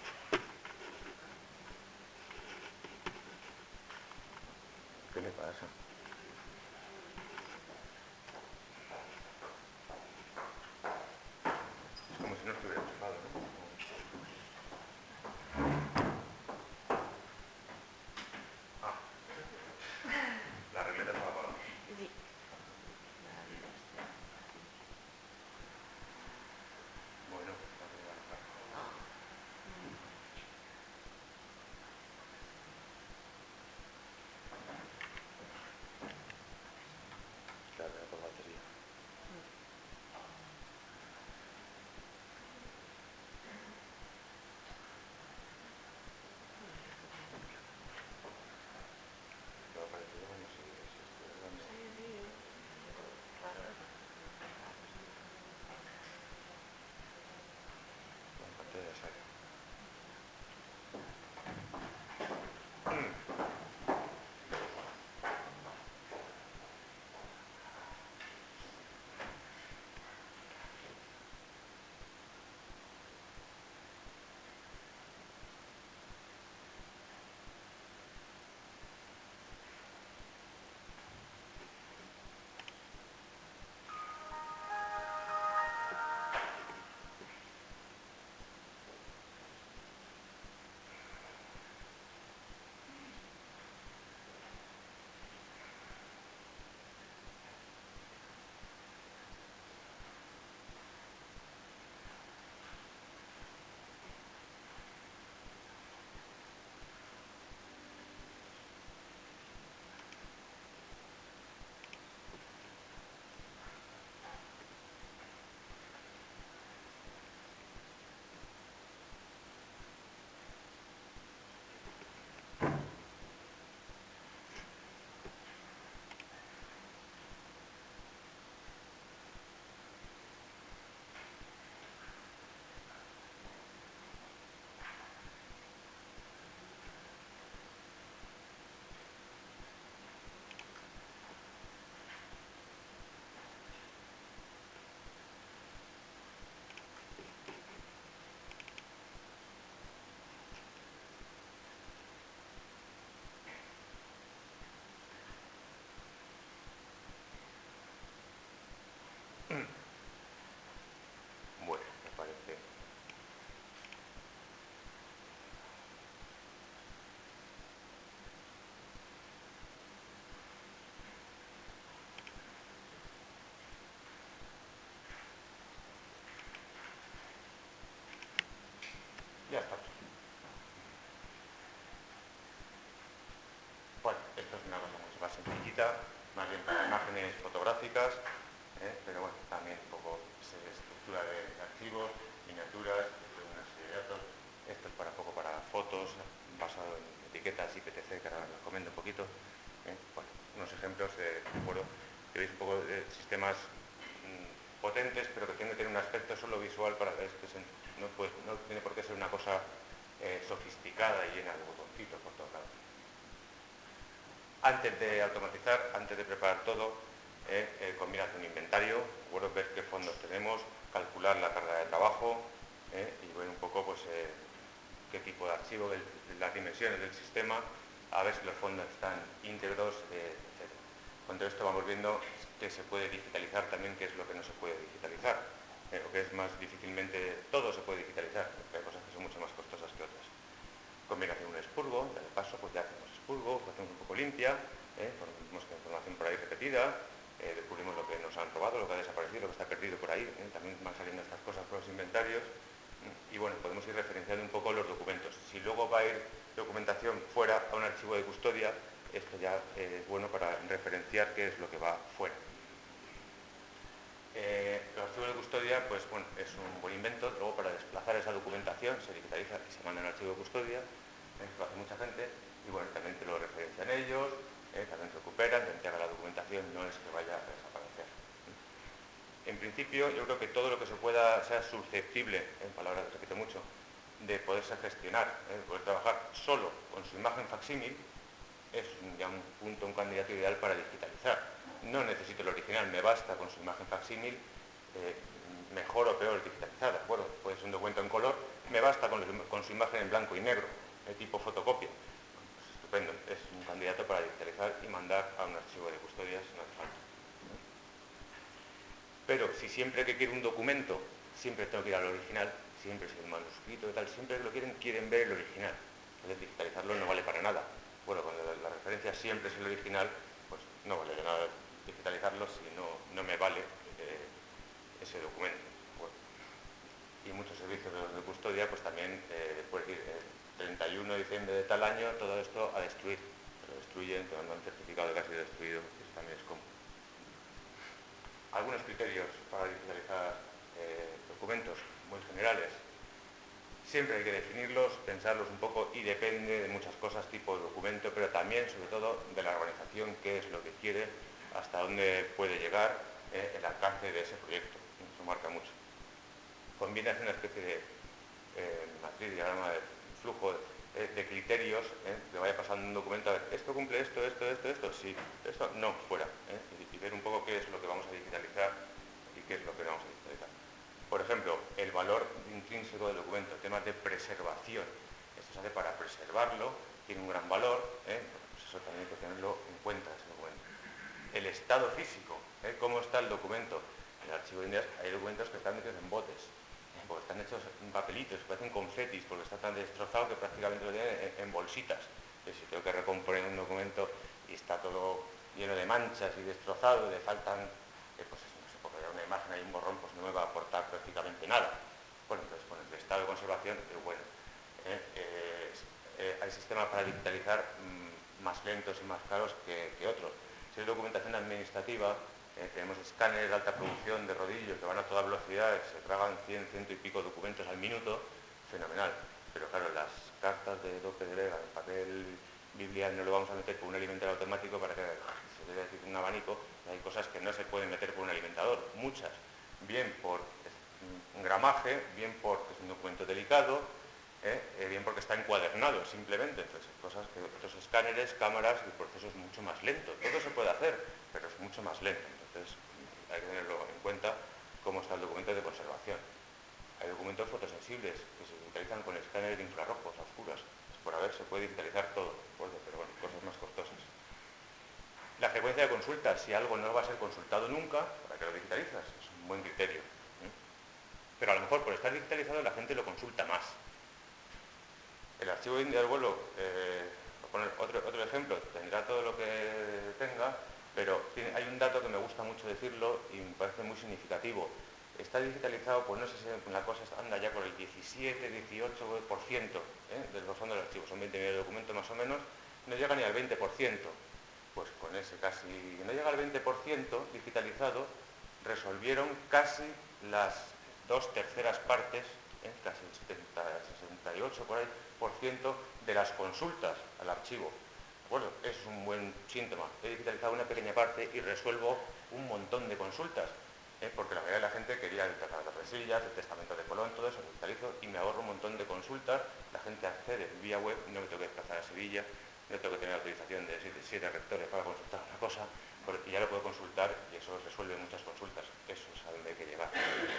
S1: ¿Qué le pasa? Es como si no estuviera enchufado, ¿no? Ah, la regleta se va a apagar.
S2: Sí.
S1: Bueno, la regleta. fotográficas, pero bueno, también un poco estructura de archivos, miniaturas, una serie de datos. Esto es para poco para fotos, basado en etiquetas IPTC, que ahora les comento un poquito. Bueno, unos ejemplos de foro, que veis un poco de sistemas potentes, pero que tienen que tener un aspecto solo visual para que no tiene por qué ser una cosa sofisticada y llena de botoncitos por todos lados. Antes de automatizar, antes de preparar todo, conviene hacer un inventario, ver qué fondos tenemos, calcular la carga de trabajo y ver un poco pues, qué tipo de archivo, las dimensiones del sistema, a ver si los fondos están íntegros, etc. Con todo esto vamos viendo que se puede digitalizar también, qué es lo que no se puede digitalizar, o que es más difícilmente, todo se puede digitalizar, porque hay cosas que son mucho más costosas que otras. Conviene hacer un expurgo, ya de paso pues ya hacemos expurgo, pues hacemos un poco limpia, ponemos información por ahí repetida, descubrimos lo que nos han robado, lo que ha desaparecido, lo que está perdido por ahí, también van saliendo estas cosas por los inventarios, y bueno, podemos ir referenciando un poco los documentos. Si luego va a ir documentación fuera a un archivo de custodia, esto ya es bueno para referenciar qué es lo que va fuera. Los archivos de custodia, pues bueno, es un buen invento. Luego, para desplazar esa documentación, se digitaliza y se manda al archivo de custodia, lo hace mucha gente, y bueno, también te lo referencian ellos, también recuperan, te entrega la documentación, no es que vaya a desaparecer. En principio, yo creo que todo lo que se pueda, sea susceptible, en palabras que repito mucho, de poderse gestionar, de poder trabajar solo con su imagen facsímil, es ya un punto, un candidato ideal para digitalizar. No necesito el original, me basta con su imagen facsímil, mejor o peor digitalizada. Bueno, puede ser un documento en color, me basta con su imagen en blanco y negro, de tipo fotocopia. Pues estupendo, es un candidato para digitalizar y mandar a un archivo de custodia si no hace falta. Pero si siempre que quiero un documento, siempre tengo que ir al original, siempre si el manuscrito y tal, siempre que lo quieren ver el original. Entonces digitalizarlo no vale para nada. Bueno, cuando la referencia siempre es el original, pues no vale de nada digitalizarlo si no me vale ese documento. Bueno, y muchos servicios de custodia, pues también puedes decir, 31 de diciembre de tal año, todo esto a destruir. Te lo destruyen, te mandan certificado de que ha sido destruido, eso también es cómodo. Algunos criterios para digitalizar documentos muy generales. Siempre hay que definirlos, pensarlos un poco y depende de muchas cosas, tipo de documento, pero también, sobre todo, de la organización, qué es lo que quiere, hasta dónde puede llegar el alcance de ese proyecto. Eso marca mucho. Conviene hacer una especie de matriz, diagrama de flujo de criterios, que vaya pasando un documento, a ver, esto cumple esto, sí, esto no, fuera, y ver un poco qué es lo que vamos a digitalizar y qué es lo que no vamos a digitalizar. Por ejemplo, el valor intrínseco del documento, temas de preservación. Esto se hace para preservarlo, tiene un gran valor, pues eso también hay que tenerlo en cuenta, ese documento. El estado físico, cómo está el documento. En el archivo de Indias hay documentos que están metidos en botes, porque están hechos en papelitos, que parecen confetis, porque está tan destrozado que prácticamente lo tienen en bolsitas. Entonces, si tengo que recomponer un documento y está todo lleno de manchas y destrozado, le faltan, pues no sé, porque hay una imagen, hay un borrón, pues no me va a aportar prácticamente nada. Bueno, entonces con el estado de conservación es bueno. Hay sistemas para digitalizar más lentos y más caros que otros. Si es documentación administrativa, tenemos escáneres de alta producción de rodillo que van a toda velocidad, se tragan 100, 100 y pico documentos al minuto, fenomenal. Pero claro, las cartas de Lope de Vega, el papel Biblia, no lo vamos a meter por un alimentador automático para que se debe decir un abanico. Hay cosas que no se pueden meter por un alimentador, muchas. Bien por un gramaje, bien porque es un documento delicado, bien porque está encuadernado simplemente. Entonces, cosas que otros escáneres, cámaras, el proceso es mucho más lento. Todo se puede hacer, pero es mucho más lento. Entonces, hay que tenerlo en cuenta cómo está el documento de conservación. Hay documentos fotosensibles que se digitalizan con escáneres infrarrojos a oscuras. Por haber, se puede digitalizar todo, pero bueno, cosas más costosas. La frecuencia de consultas, si algo no va a ser consultado nunca, ¿para qué lo digitalizas? Es un buen criterio. Pero a lo mejor por estar digitalizado la gente lo consulta más. El archivo de India del vuelo, por poner otro ejemplo, tendrá todo lo que tenga, pero hay un dato que me gusta mucho decirlo y me parece muy significativo. Está digitalizado, pues no sé si la cosa anda ya por el 17-18% de los fondos del archivo, son 20 millones de documentos más o menos, no llega ni al 20%. pues con ese casi, no llega al 20% digitalizado, resolvieron casi las 2/3 partes, casi el 70, 68 por ahí, por ciento de las consultas al archivo. ¿De acuerdo? Es un buen síntoma. He digitalizado una pequeña parte y resuelvo un montón de consultas, porque la mayoría de la gente quería el tratado de resillas, el testamento de Colón, todo eso lo digitalizo y me ahorro un montón de consultas. La gente accede vía web, no me tengo que desplazar a Sevilla, no tengo que tener autorización de 7 rectores para consultar una cosa, y ya lo puedo consultar y eso resuelve muchas consultas. Eso es a donde hay que llegar.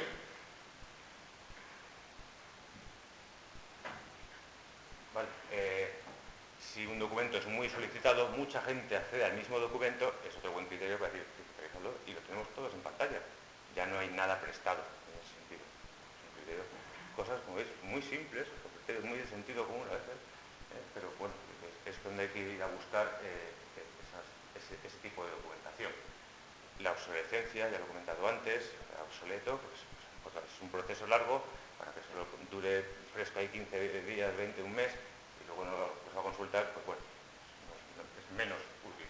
S1: Vale. Si un documento es muy solicitado, mucha gente accede al mismo documento, es otro buen criterio para decir, digitalizarlo y lo tenemos todos en pantalla. Ya no hay nada prestado en ese sentido. Es un criterio, cosas, como veis, muy simples, criterios muy de sentido común a veces, pero bueno, es donde hay que ir a buscar ese tipo de documentación. La obsolescencia, ya lo he comentado antes, obsoleto, pues es un proceso largo, para que solo dure fresco ahí 15 días, 20, un mes, y luego no lo va a consultar, pues bueno, es menos útil.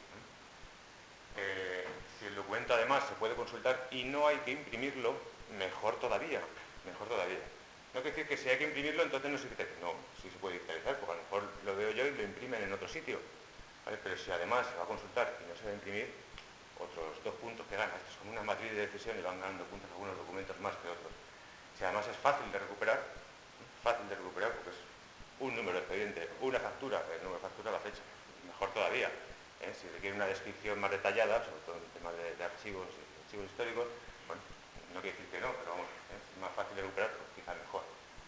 S1: Si el documento además se puede consultar y no hay que imprimirlo, mejor todavía, mejor todavía. No quiere decir que si hay que imprimirlo, entonces no se digitaliza. No, sí se puede digitalizar, porque a lo mejor lo veo yo y lo imprimen en otro sitio. ¿Vale? Pero si además se va a consultar y no se va a imprimir, otros 2 puntos que ganan. Esto es como una matriz de decisión y van ganando puntos algunos documentos más que otros. Si además es fácil de recuperar porque es un número de expediente, una factura, el número de factura, la fecha, mejor todavía. Si requiere una descripción más detallada, sobre todo en el tema de archivos históricos, bueno, no quiere decir que no, pero vamos, si es más fácil de recuperar, pues quizá mejor.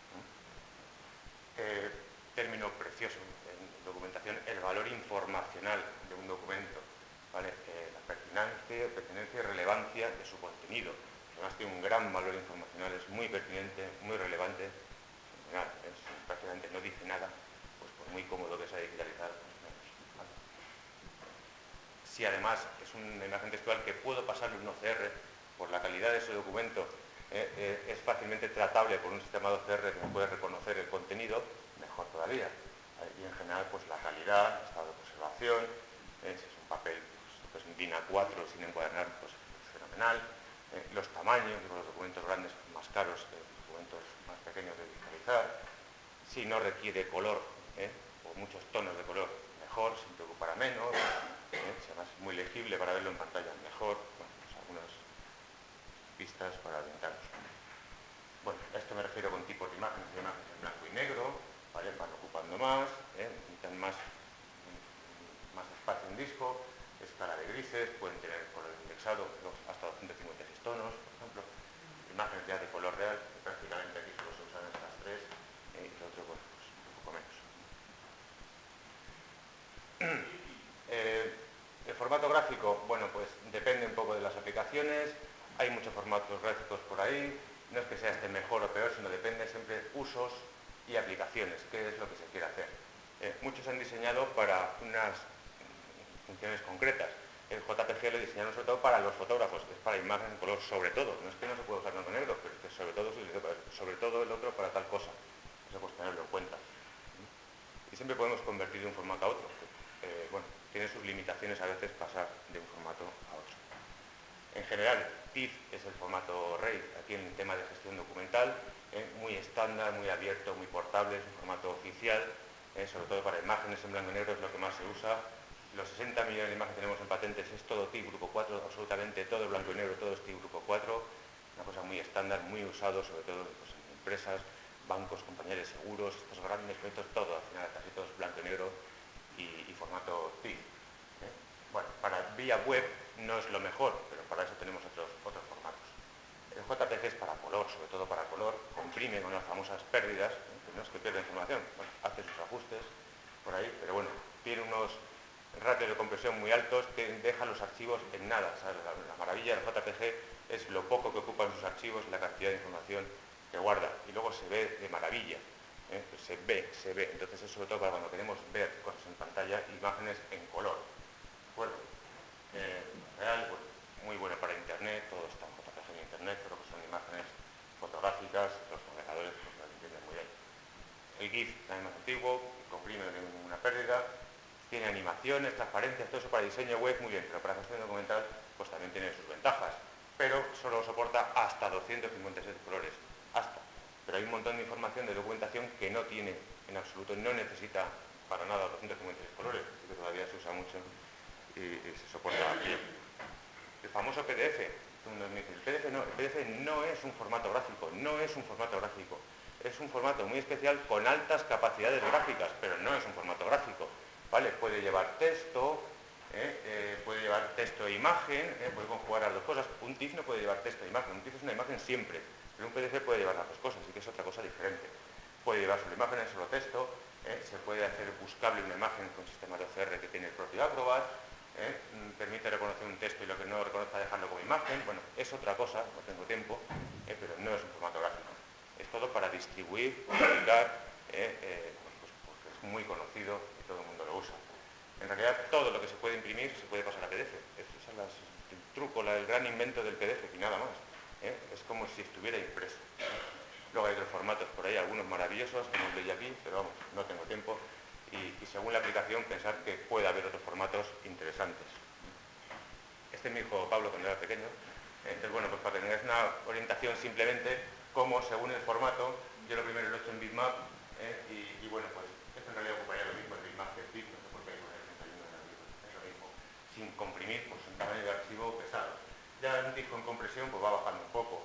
S1: Término precioso en documentación, el valor informacional de un documento, ¿vale? La pertinencia y relevancia de su contenido. Además tiene un gran valor informacional, es muy pertinente, muy relevante, prácticamente no dice nada, pues por muy cómodo que sea digitalizar, pues menos. ¿Vale? Si además es una imagen textual que puedo pasarle un OCR, por la calidad de ese documento, es fácilmente tratable por un sistema de OCR que me puede reconocer el contenido, mejor todavía. Y en general, pues la calidad, el estado de conservación, si es un papel, pues un DIN A4 sin encuadernar, pues es fenomenal. Los tamaños, los documentos grandes más caros que los documentos más pequeños de digitalizar. Si no requiere color, o muchos tonos de color, mejor, siempre ocupará menos. Si además es muy legible para verlo en pantalla, mejor. Bueno, pues algunas pistas para orientarnos. Bueno, a esto me refiero con tipos de imágenes en blanco y negro, ¿vale? Van ocupando más, necesitan más espacio en disco, escala de grises, pueden tener color indexado, hasta 256 tonos, por ejemplo. Imágenes ya de color real, que prácticamente aquí solo se usan estas 3, y lo otro, bueno, pues un poco menos. El formato gráfico, bueno, pues depende un poco de las aplicaciones, hay muchos formatos gráficos por ahí, no es que sea este mejor o peor, sino depende siempre usos y aplicaciones, qué es lo que se quiere hacer. Muchos han diseñado para unas funciones concretas. El JPG lo diseñaron sobre todo para los fotógrafos, que es para imagen en color sobre todo. No es que no se pueda usar blanco y negro, pero es que sobre todo el otro para tal cosa. Eso pues tenerlo en cuenta. Y siempre podemos convertir de un formato a otro. Bueno, tiene sus limitaciones a veces pasar de un formato a otro. En general, TIFF es el formato rey aquí en el tema de gestión documental, muy estándar, muy abierto, muy portable, es un formato oficial, sobre todo para imágenes en blanco y negro es lo que más se usa. Los 60 millones de imágenes que tenemos en patentes es todo TIFF Grupo 4, absolutamente todo blanco y negro, todo es TIFF Grupo 4, una cosa muy estándar, muy usado sobre todo pues, en empresas, bancos, compañías de seguros, estos grandes proyectos, todo, al final casi todo es blanco y negro y formato TIFF. Bueno, para vía web no es lo mejor, pero para eso tenemos otros formatos. El JPG es para color, sobre todo para color, comprime con las famosas pérdidas, que no es que pierda información, bueno, hace sus ajustes por ahí, pero bueno, tiene unos ratios de compresión muy altos que dejan los archivos en nada. ¿Sabes? La maravilla del JPG es lo poco que ocupan sus archivos y la cantidad de información que guarda, y luego se ve de maravilla. Se ve. Entonces es sobre todo para cuando queremos ver cosas en pantalla, imágenes en color. Bueno, real, bueno, muy bueno para internet, todo está en JPG en internet, pero que son imágenes fotográficas, los navegadores pues lo entienden muy bien. El GIF también más antiguo, comprime, no tiene ninguna pérdida, tiene animaciones, transparencias, todo eso para diseño web, muy bien, pero para gestión documental pues también tiene sus ventajas, pero solo soporta hasta 256 colores, hasta. Pero hay un montón de información de documentación que no tiene en absoluto, no necesita para nada 256 colores, así que todavía se usa mucho y se soporta bien. El famoso PDF, el PDF no es un formato gráfico, no es un formato gráfico. Es un formato muy especial con altas capacidades gráficas, pero no es un formato gráfico, ¿vale? Puede llevar texto, puede llevar texto e imagen, puede conjugar las dos cosas. Un TIFF no puede llevar texto e imagen, un TIFF es una imagen siempre, pero un PDF puede llevar las dos cosas, así que es otra cosa diferente. Puede llevar solo imágenes, solo texto, se puede hacer buscable una imagen con sistema de OCR que tiene el propio Acrobat, permite reconocer un texto y lo que no reconozca dejarlo como imagen. Bueno, es otra cosa, no tengo tiempo, pero no es un formato gráfico. Es todo para distribuir, publicar, pues porque es muy conocido y todo el mundo lo usa. En realidad, todo lo que se puede imprimir se puede pasar a PDF. Ese es el truco, el gran invento del PDF y nada más. Es como si estuviera impreso. Luego hay otros formatos por ahí, algunos maravillosos, que no os leí aquí, pero vamos, no tengo tiempo. Y según la aplicación, pensar que puede haber otros formatos interesantes. Este es mi hijo Pablo cuando era pequeño. Entonces, bueno, pues para que tengáis una orientación simplemente, como según el formato, yo lo primero lo he hecho en bitmap, y bueno, pues esto en realidad ocuparía lo mismo el bitmap que el TIFF, no sé por qué hay con el 31 en el libro, es lo mismo, sin comprimir, pues un tamaño de archivo pesado. Ya un TIFF con compresión pues va bajando un poco.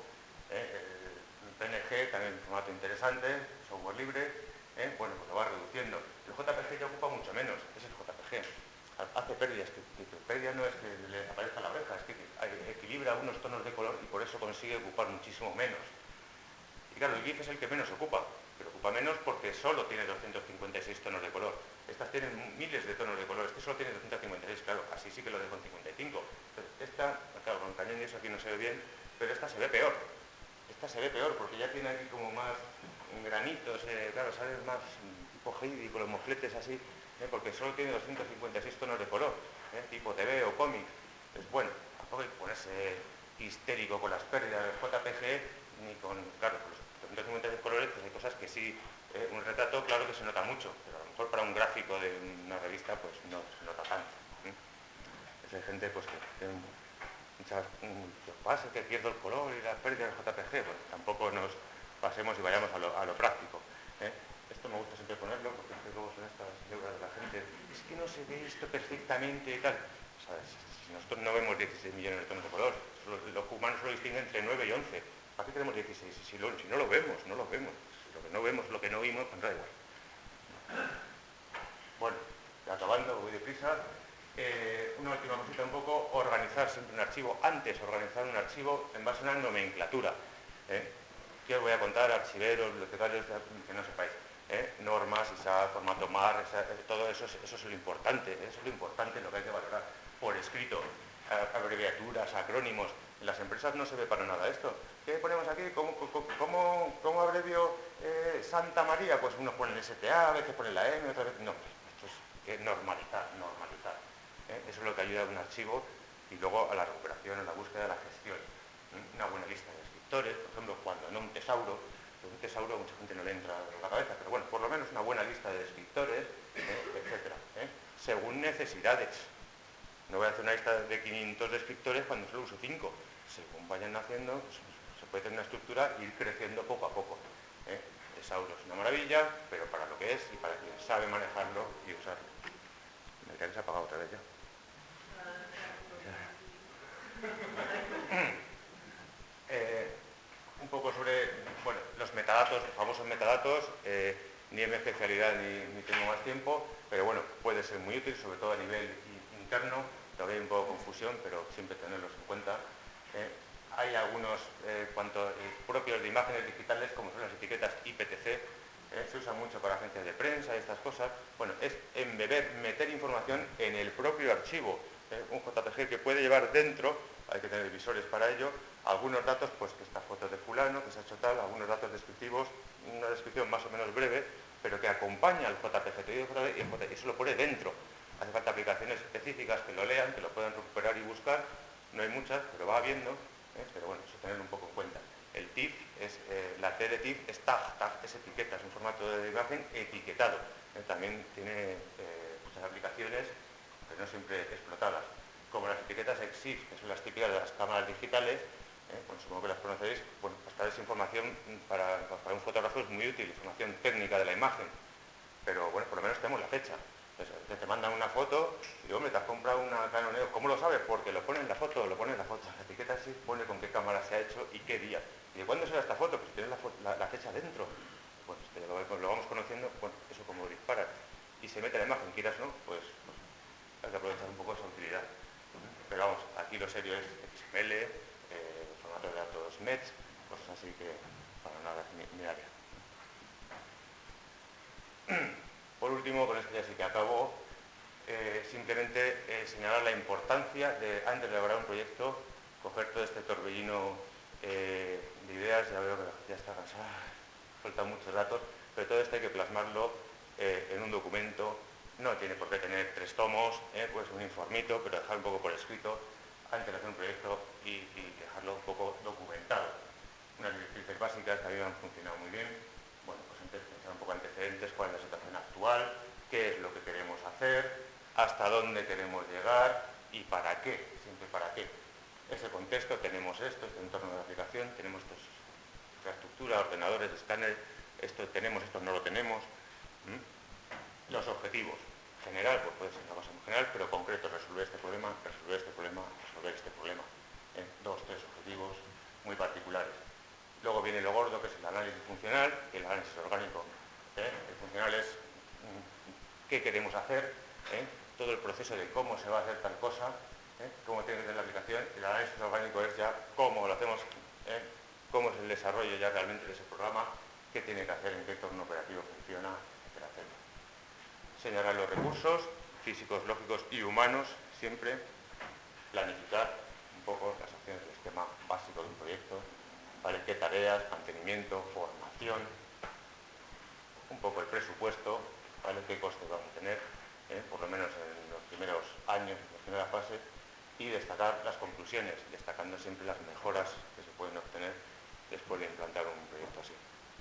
S1: El PNG también es un formato interesante, software libre, bueno, pues lo va reduciendo. El JPG ya ocupa mucho menos, es el JPG. Hace pérdidas, que pérdida no es que le aparezca la oreja, es que equilibra unos tonos de color y por eso consigue ocupar muchísimo menos. Y claro, el GIF es el que menos ocupa, pero ocupa menos porque solo tiene 256 tonos de color. Estas tienen miles de tonos de color, este solo tiene 256, claro, así sí que lo dejo en 55. Entonces, esta, claro, con cañón y eso aquí no se ve bien, pero esta se ve peor. Esta se ve peor porque ya tiene aquí como más granitos, claro, salen más tipo Heidi con los mofletes así, porque solo tiene 256 tonos de color, tipo TV o cómic. Entonces, bueno, tampoco hay que ponerse histérico con las pérdidas del JPG, ni con, claro, con los 256 colores, pues hay cosas que sí, un retrato claro que se nota mucho, pero a lo mejor para un gráfico de una revista pues no se nota tanto. Hay gente pues que tiene muchas pasa que pierdo el color y la pérdida del JPG, bueno, tampoco nos pasemos y vayamos a lo práctico. Esto me gusta siempre ponerlo porque luego son estas neuras de la gente, es que no se ve esto perfectamente y tal. O sea, si nosotros no vemos 16 millones de tonos de color, los humanos solo distinguen entre 9 y 11. ¿Para qué tenemos 16? Si no lo vemos, no lo vemos. Si lo que no vemos, lo que no oímos, pues da igual. Bueno, acabando, voy deprisa. Una última cosita, un poco organizar siempre un archivo. Antes, organizar un archivo en base a una nomenclatura. ¿Qué os voy a contar? Archiveros, bibliotecarios, que no sepáis. Normas, ISA, formato MAR, todo eso, eso es lo importante. Eso es lo importante, lo que hay que valorar. Por escrito, abreviaturas, acrónimos. En las empresas no se ve para nada esto. ¿Qué ponemos aquí? ¿Cómo abrevio Santa María? Pues unos ponen STA, a veces ponen la M, otra vez... No, esto es normalizar. Eso es lo que ayuda a un archivo y luego a la recuperación, a la búsqueda, a la gestión. Una buena lista de escritores, por ejemplo, cuando no un tesauro a mucha gente no le entra en la cabeza, pero bueno, por lo menos una buena lista de escritores, etcétera, según necesidades. No voy a hacer una lista de 500 de escritores cuando solo uso 5. Según vayan naciendo, pues, se puede tener una estructura e ir creciendo poco a poco. Tesauro es una maravilla, pero para lo que es y para quien sabe manejarlo y usarlo. Me parece que se ha apagado otra vez ya. Un poco sobre los metadatos, los famosos metadatos, ni es mi especialidad ni tengo más tiempo, pero bueno, puede ser muy útil, sobre todo a nivel interno. Todavía hay un poco de confusión, pero siempre tenerlos en cuenta. Hay algunos propios de imágenes digitales, como son las etiquetas IPTC, se usan mucho para agencias de prensa y estas cosas. Bueno, es meter información en el propio archivo. Un JPG que puede llevar dentro, hay que tener visores para ello, algunos datos, pues que esta foto de fulano, que se ha hecho tal, algunos datos descriptivos, una descripción más o menos breve, pero que acompaña al JPG. Y eso lo pone dentro. Hace falta aplicaciones específicas que lo lean, que lo puedan recuperar y buscar. No hay muchas, pero va habiendo, pero bueno, eso tenerlo un poco en cuenta. El TIFF, la T de TIFF es tag es etiqueta, es un formato de imagen etiquetado. También tiene muchas aplicaciones, pero no siempre explotadas. Como las etiquetas EXIF, que son las típicas de las cámaras digitales, bueno, supongo que las conocéis, bueno, pues tal vez información para un fotógrafo es muy útil, información técnica de la imagen, pero bueno, por lo menos tenemos la fecha. Entonces, te mandan una foto y digo, hombre, te has comprado una Canon EOS. ¿Cómo lo sabes? Porque lo pone en la foto, lo pone en la foto. La etiqueta sí pone con qué cámara se ha hecho y qué día. Y de cuándo será esta foto, pues tienes la fecha dentro. Pues lo vamos conociendo, bueno, eso como dispara. Y se mete la imagen, quieras no, pues hay que aprovechar un poco esa utilidad. Pero vamos, aquí lo serio es XML, formato de datos METS, cosas así que para nada es mi área. Por último, con esto ya sí que acabo, simplemente señalar la importancia de, antes de elaborar un proyecto, coger todo este torbellino de ideas. Ya veo que ya está cansada, faltan muchos datos, pero todo esto hay que plasmarlo en un documento. No tiene por qué tener 3 tomos, pues un informito, pero dejar un poco por escrito antes de hacer un proyecto y dejarlo un poco documentado. Unas directrices básicas que a mí me han funcionado muy bien. Bueno, pues pensar un poco antecedentes, cuál es la situación actual, qué es lo que queremos hacer, hasta dónde queremos llegar y para qué, siempre para qué. Ese contexto, tenemos esto, este entorno de aplicación, tenemos infraestructura, ordenadores, escáneres, esto tenemos, esto no lo tenemos. Los objetivos. General, pues puede ser una cosa muy general, pero concreto, resolver este problema, resolver este problema, resolver este problema. 2, 3 objetivos muy particulares. Luego viene lo gordo, que es el análisis funcional, y el análisis orgánico. El funcional es qué queremos hacer, todo el proceso de cómo se va a hacer tal cosa, cómo tiene que ser la aplicación. El análisis orgánico es ya cómo lo hacemos, cómo es el desarrollo ya realmente de ese programa, qué tiene que hacer, en qué entorno operativo funciona, etcétera, etcétera. Señalar los recursos físicos, lógicos y humanos, siempre. Planificar un poco las acciones del esquema básico de un proyecto, ¿vale? Qué tareas, mantenimiento, formación, un poco el presupuesto, ¿vale? Qué costes vamos a tener, por lo menos en los primeros años, en la primera fase, y destacar las conclusiones, destacando siempre las mejoras que se pueden obtener después de implantar un proyecto así.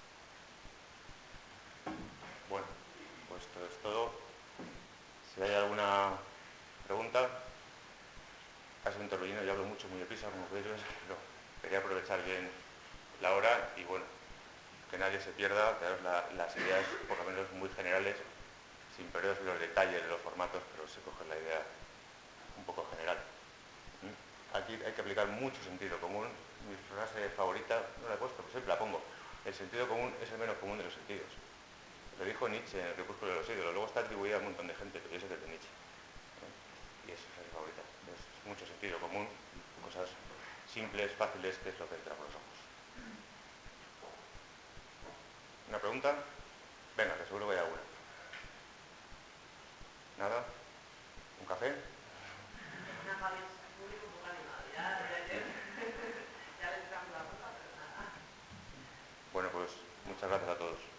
S1: Bueno, pues esto es todo. Si hay alguna pregunta. Casi un torbellino, yo hablo mucho, muy deprisa, como podéis ver, pero quería aprovechar bien la hora y bueno, que nadie se pierda, daros las ideas, por lo menos muy generales, sin perderos los detalles de los formatos, pero se coge la idea un poco general. Aquí hay que aplicar mucho sentido común. Mi frase favorita, no la he puesto, pero siempre la pongo. El sentido común es el menos común de los sentidos. Lo dijo Nietzsche en el Crepúsculo de los Ídolos, luego está atribuida a un montón de gente, pero yo sé que es de Nietzsche. Y esa es mi favorita. Es mucho sentido común, cosas simples, fáciles, que es lo que entra por los ojos. ¿Una pregunta? Venga, que seguro que hay alguna. ¿Nada? ¿Un café?
S2: Una Javi es público un poco animado. Ya les damos la ruta, pero nada.
S1: Bueno, pues muchas gracias a todos.